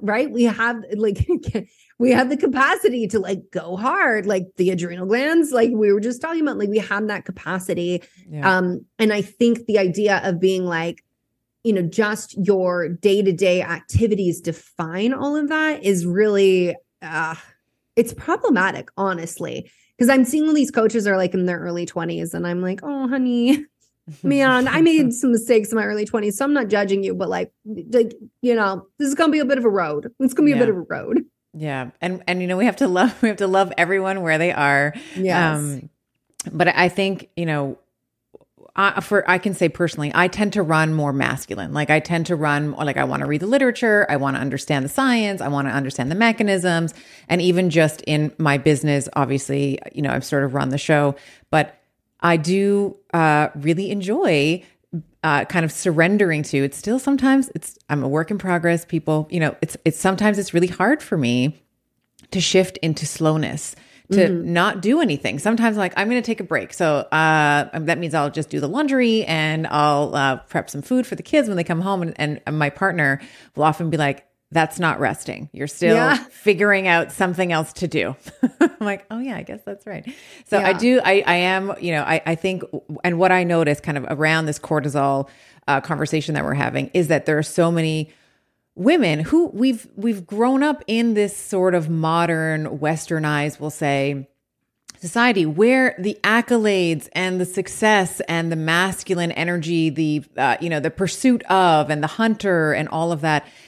the capacity to like go hard, like the adrenal glands, like we were just talking about, like we have that capacity. Yeah. And I think the idea of being like, just your day-to-day activities define all of that is really, it's problematic, honestly, because I'm seeing all these coaches are like in their early 20s and I'm like, oh, honey, man, I made some mistakes in my early 20s. So I'm not judging you, but like, this is going to be a bit of a road. It's going to be a bit of a road. Yeah. And, we have to love everyone where they are. Yes. But I think, I can say personally, I tend to run more masculine. Like I tend to run, like I want to read the literature. I want to understand the science. I want to understand the mechanisms. And even just in my business, obviously, I've sort of run the show, but I do really enjoy kind of surrendering to. It's still sometimes I'm a work in progress. People, it's sometimes it's really hard for me to shift into slowness, to not do anything. Sometimes like, I'm going to take a break. So that means I'll just do the laundry and I'll prep some food for the kids when they come home. And my partner will often be like, that's not resting. You're still figuring out something else to do. I'm like, oh yeah, I guess that's right. So I am, I think, and what I notice kind of around this cortisol conversation that we're having is that there are so many women who we've grown up in this sort of modern, westernized, we'll say, society where the accolades and the success and the masculine energy, the pursuit of and the hunter and all of that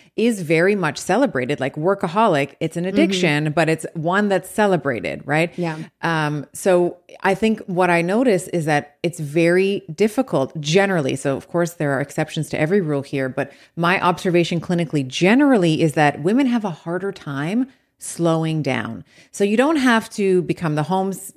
is very much celebrated. Like workaholic, it's an addiction, but it's one that's celebrated, right? Yeah. So I think what I notice is that it's very difficult generally. So of course there are exceptions to every rule here, but my observation clinically generally is that women have a harder time slowing down. So you don't have to become the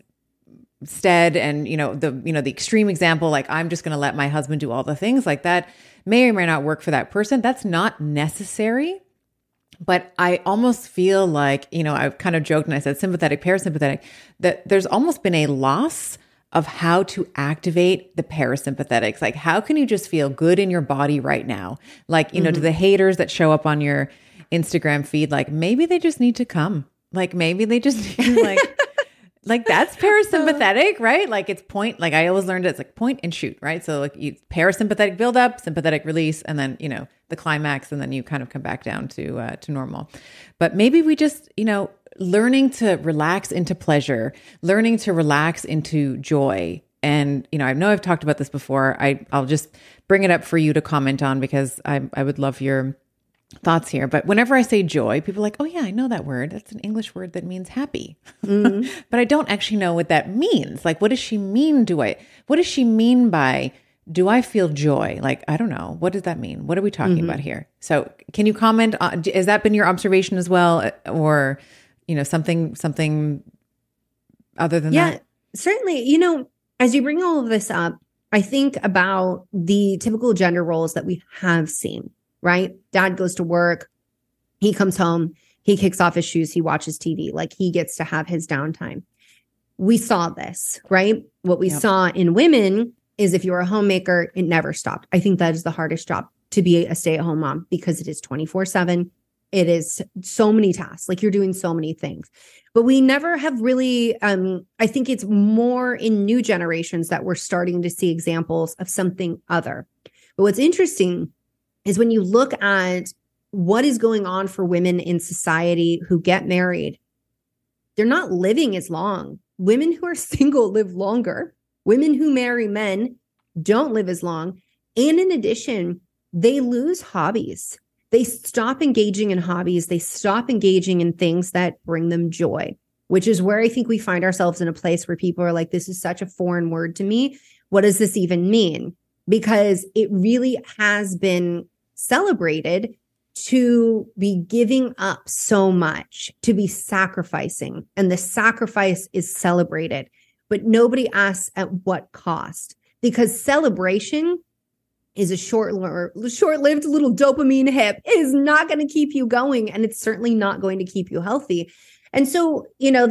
homestead and, the extreme example, like I'm just going to let my husband do all the things, like that may or may not work for that person. That's not necessary. But I almost feel like, I've kind of joked and I said sympathetic, parasympathetic, that there's almost been a loss of how to activate the parasympathetics. Like, how can you just feel good in your body right now? Like, to the haters that show up on your Instagram feed, like maybe they just need to come. Like maybe they just need to like that's parasympathetic, right? Like it's point, like I always learned it's like point and shoot, right? So like you parasympathetic buildup, sympathetic release, and then, the climax, and then you kind of come back down to normal. But maybe we just, learning to relax into pleasure, learning to relax into joy. And, I know I've talked about this before. I'll just bring it up for you to comment on because I would love your thoughts here. But whenever I say joy, people are like, oh yeah, I know that word. That's an English word that means happy. But I don't actually know what that means. Like, what does she mean? What does she mean by, do I feel joy? Like, I don't know. What does that mean? What are we talking about here? So can you comment on, has that been your observation as well? Or, something other than that? Yeah, certainly. As you bring all of this up, I think about the typical gender roles that we have seen. Right? Dad goes to work. He comes home. He kicks off his shoes. He watches TV. Like he gets to have his downtime. We saw this, right? What we saw in women is if you're a homemaker, it never stopped. I think that is the hardest job, to be a stay-at-home mom, because it is 24/7. It is so many tasks. Like you're doing so many things. But we never have really, I think it's more in new generations that we're starting to see examples of something other. But what's interesting is when you look at what is going on for women in society who get married, they're not living as long. Women who are single live longer. Women who marry men don't live as long. And in addition, they lose hobbies. They stop engaging in hobbies. They stop engaging in things that bring them joy, which is where I think we find ourselves in a place where people are like, this is such a foreign word to me. What does this even mean? Because it really has been celebrated to be giving up so much, to be sacrificing. And the sacrifice is celebrated, but nobody asks at what cost, because celebration is a short-lived little dopamine hit. It is not going to keep you going, and it's certainly not going to keep you healthy. And so,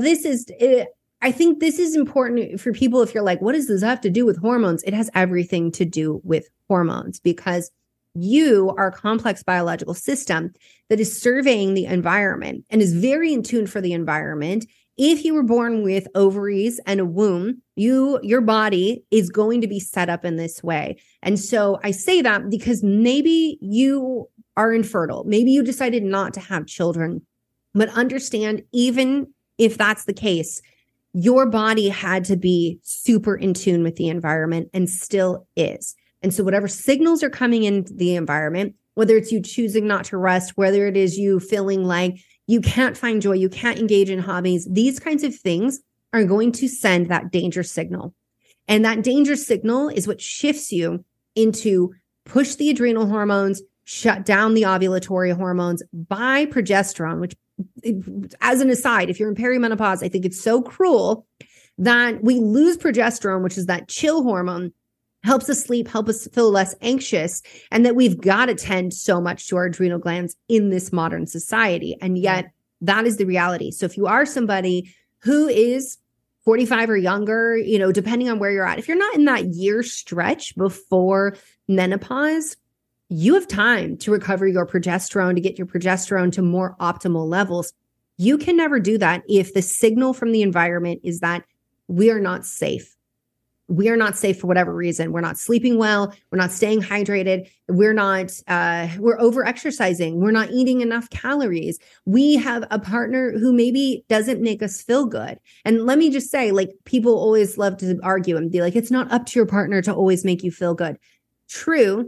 I think this is important for people. If you're like, what does this have to do with hormones? It has everything to do with hormones, because you are a complex biological system that is surveying the environment and is very in tune for the environment. If you were born with ovaries and a womb, your body is going to be set up in this way. And so I say that because maybe you are infertile. Maybe you decided not to have children, but understand, even if that's the case, your body had to be super in tune with the environment and still is. And so whatever signals are coming into the environment, whether it's you choosing not to rest, whether it is you feeling like you can't find joy, you can't engage in hobbies, these kinds of things are going to send that danger signal. And that danger signal is what shifts you into push the adrenal hormones, shut down the ovulatory hormones, buy progesterone, which, as an aside, if you're in perimenopause, I think it's so cruel that we lose progesterone, which is that chill hormone, helps us sleep, help us feel less anxious, and that we've got to tend so much to our adrenal glands in this modern society. And yet that is the reality. So if you are somebody who is 45 or younger, depending on where you're at, if you're not in that year stretch before menopause, you have time to recover your progesterone, to get your progesterone to more optimal levels. You can never do that if the signal from the environment is that we are not safe. We are not safe for whatever reason. We're not sleeping well. We're not staying hydrated. We're over exercising. We're not eating enough calories. We have a partner who maybe doesn't make us feel good. And let me just say, people always love to argue and be like, it's not up to your partner to always make you feel good. True.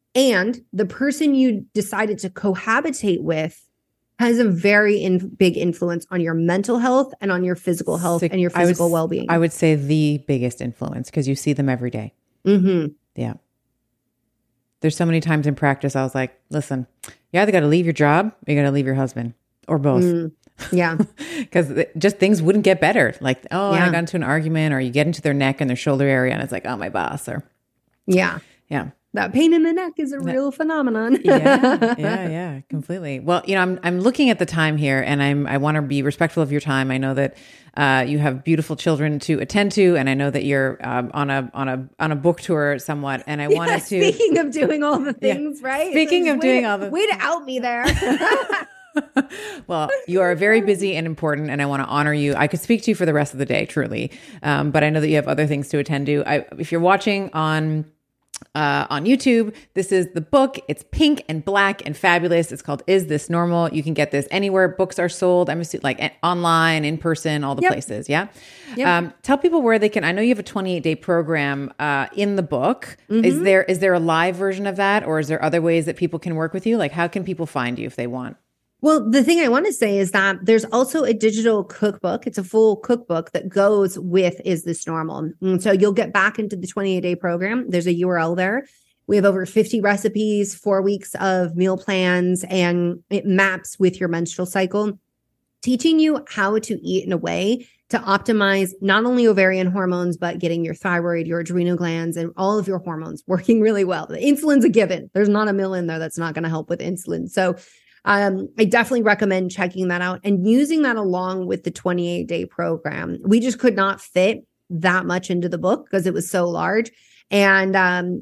And the person you decided to cohabitate with has a very big influence on your mental health and on your physical health and your physical well-being. I would say the biggest influence because you see them every day. Mm-hmm. Yeah. There's so many times in practice I was like, listen, you either got to leave your job or you got to leave your husband or both. Yeah. Because just things wouldn't get better. Like, I got into an argument, or you get into their neck and their shoulder area and it's like, oh, my boss. Or yeah. That pain in the neck is a real phenomenon. Yeah, completely. Well, I'm looking at the time here, and I want to be respectful of your time. I know that you have beautiful children to attend to, and I know that you're on a book tour somewhat. And I wanted to. Speaking of doing all the things, right? Speaking of doing all the way to out me there. Well, you are very busy and important, and I want to honor you. I could speak to you for the rest of the day, truly, but I know that you have other things to attend to. If you're watching on YouTube, this is the book. It's pink and black and fabulous. It's called Is This Normal? You can get this anywhere books are sold. I'm assuming like online, in person, all the places. Yeah. Yep. Tell people where they can. I know you have a 28-day program in the book. Mm-hmm. Is there a live version of that, or is there other ways that people can work with you? Like, how can people find you if they want? Well, the thing I want to say is that there's also a digital cookbook. It's a full cookbook that goes with Is This Normal? And so you'll get back into the 28-day program. There's a URL there. We have over 50 recipes, 4 weeks of meal plans, and it maps with your menstrual cycle, teaching you how to eat in a way to optimize not only ovarian hormones, but getting your thyroid, your adrenal glands, and all of your hormones working really well. The insulin's a given. There's not a mill in there that's not going to help with insulin. So I definitely recommend checking that out and using that along with the 28-day program. We just could not fit that much into the book because it was so large. And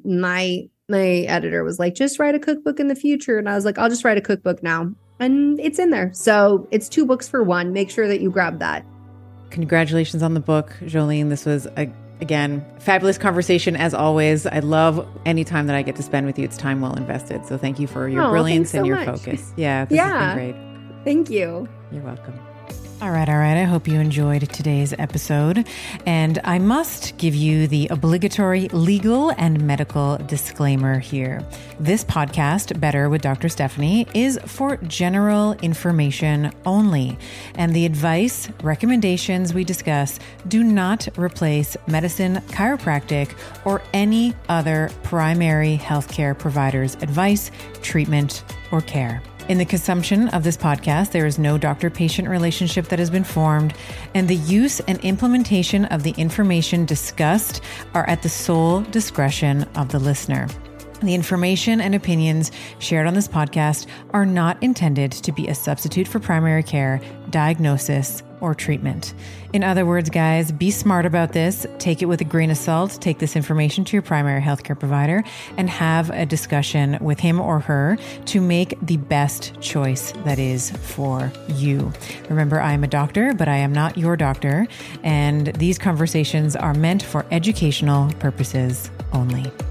my editor was like, just write a cookbook in the future. And I was like, I'll just write a cookbook now. And it's in there. So it's 2 books for 1. Make sure that you grab that. Congratulations on the book, Jolene. This was again, fabulous conversation as always. I love any time that I get to spend with you. It's time well invested. So thank you for your brilliance and your focus. Yeah, this has been great. Thank you. You're welcome. All right. I hope you enjoyed today's episode. And I must give you the obligatory legal and medical disclaimer here. This podcast, Better with Dr. Stephanie, is for general information only. And the advice, recommendations we discuss do not replace medicine, chiropractic, or any other primary healthcare provider's advice, treatment, or care. In the consumption of this podcast, there is no doctor-patient relationship that has been formed, and the use and implementation of the information discussed are at the sole discretion of the listener. The information and opinions shared on this podcast are not intended to be a substitute for primary care, diagnosis, or treatment. In other words, guys, be smart about this. Take it with a grain of salt. Take this information to your primary healthcare provider and have a discussion with him or her to make the best choice that is for you. Remember, I am a doctor, but I am not your doctor. And these conversations are meant for educational purposes only.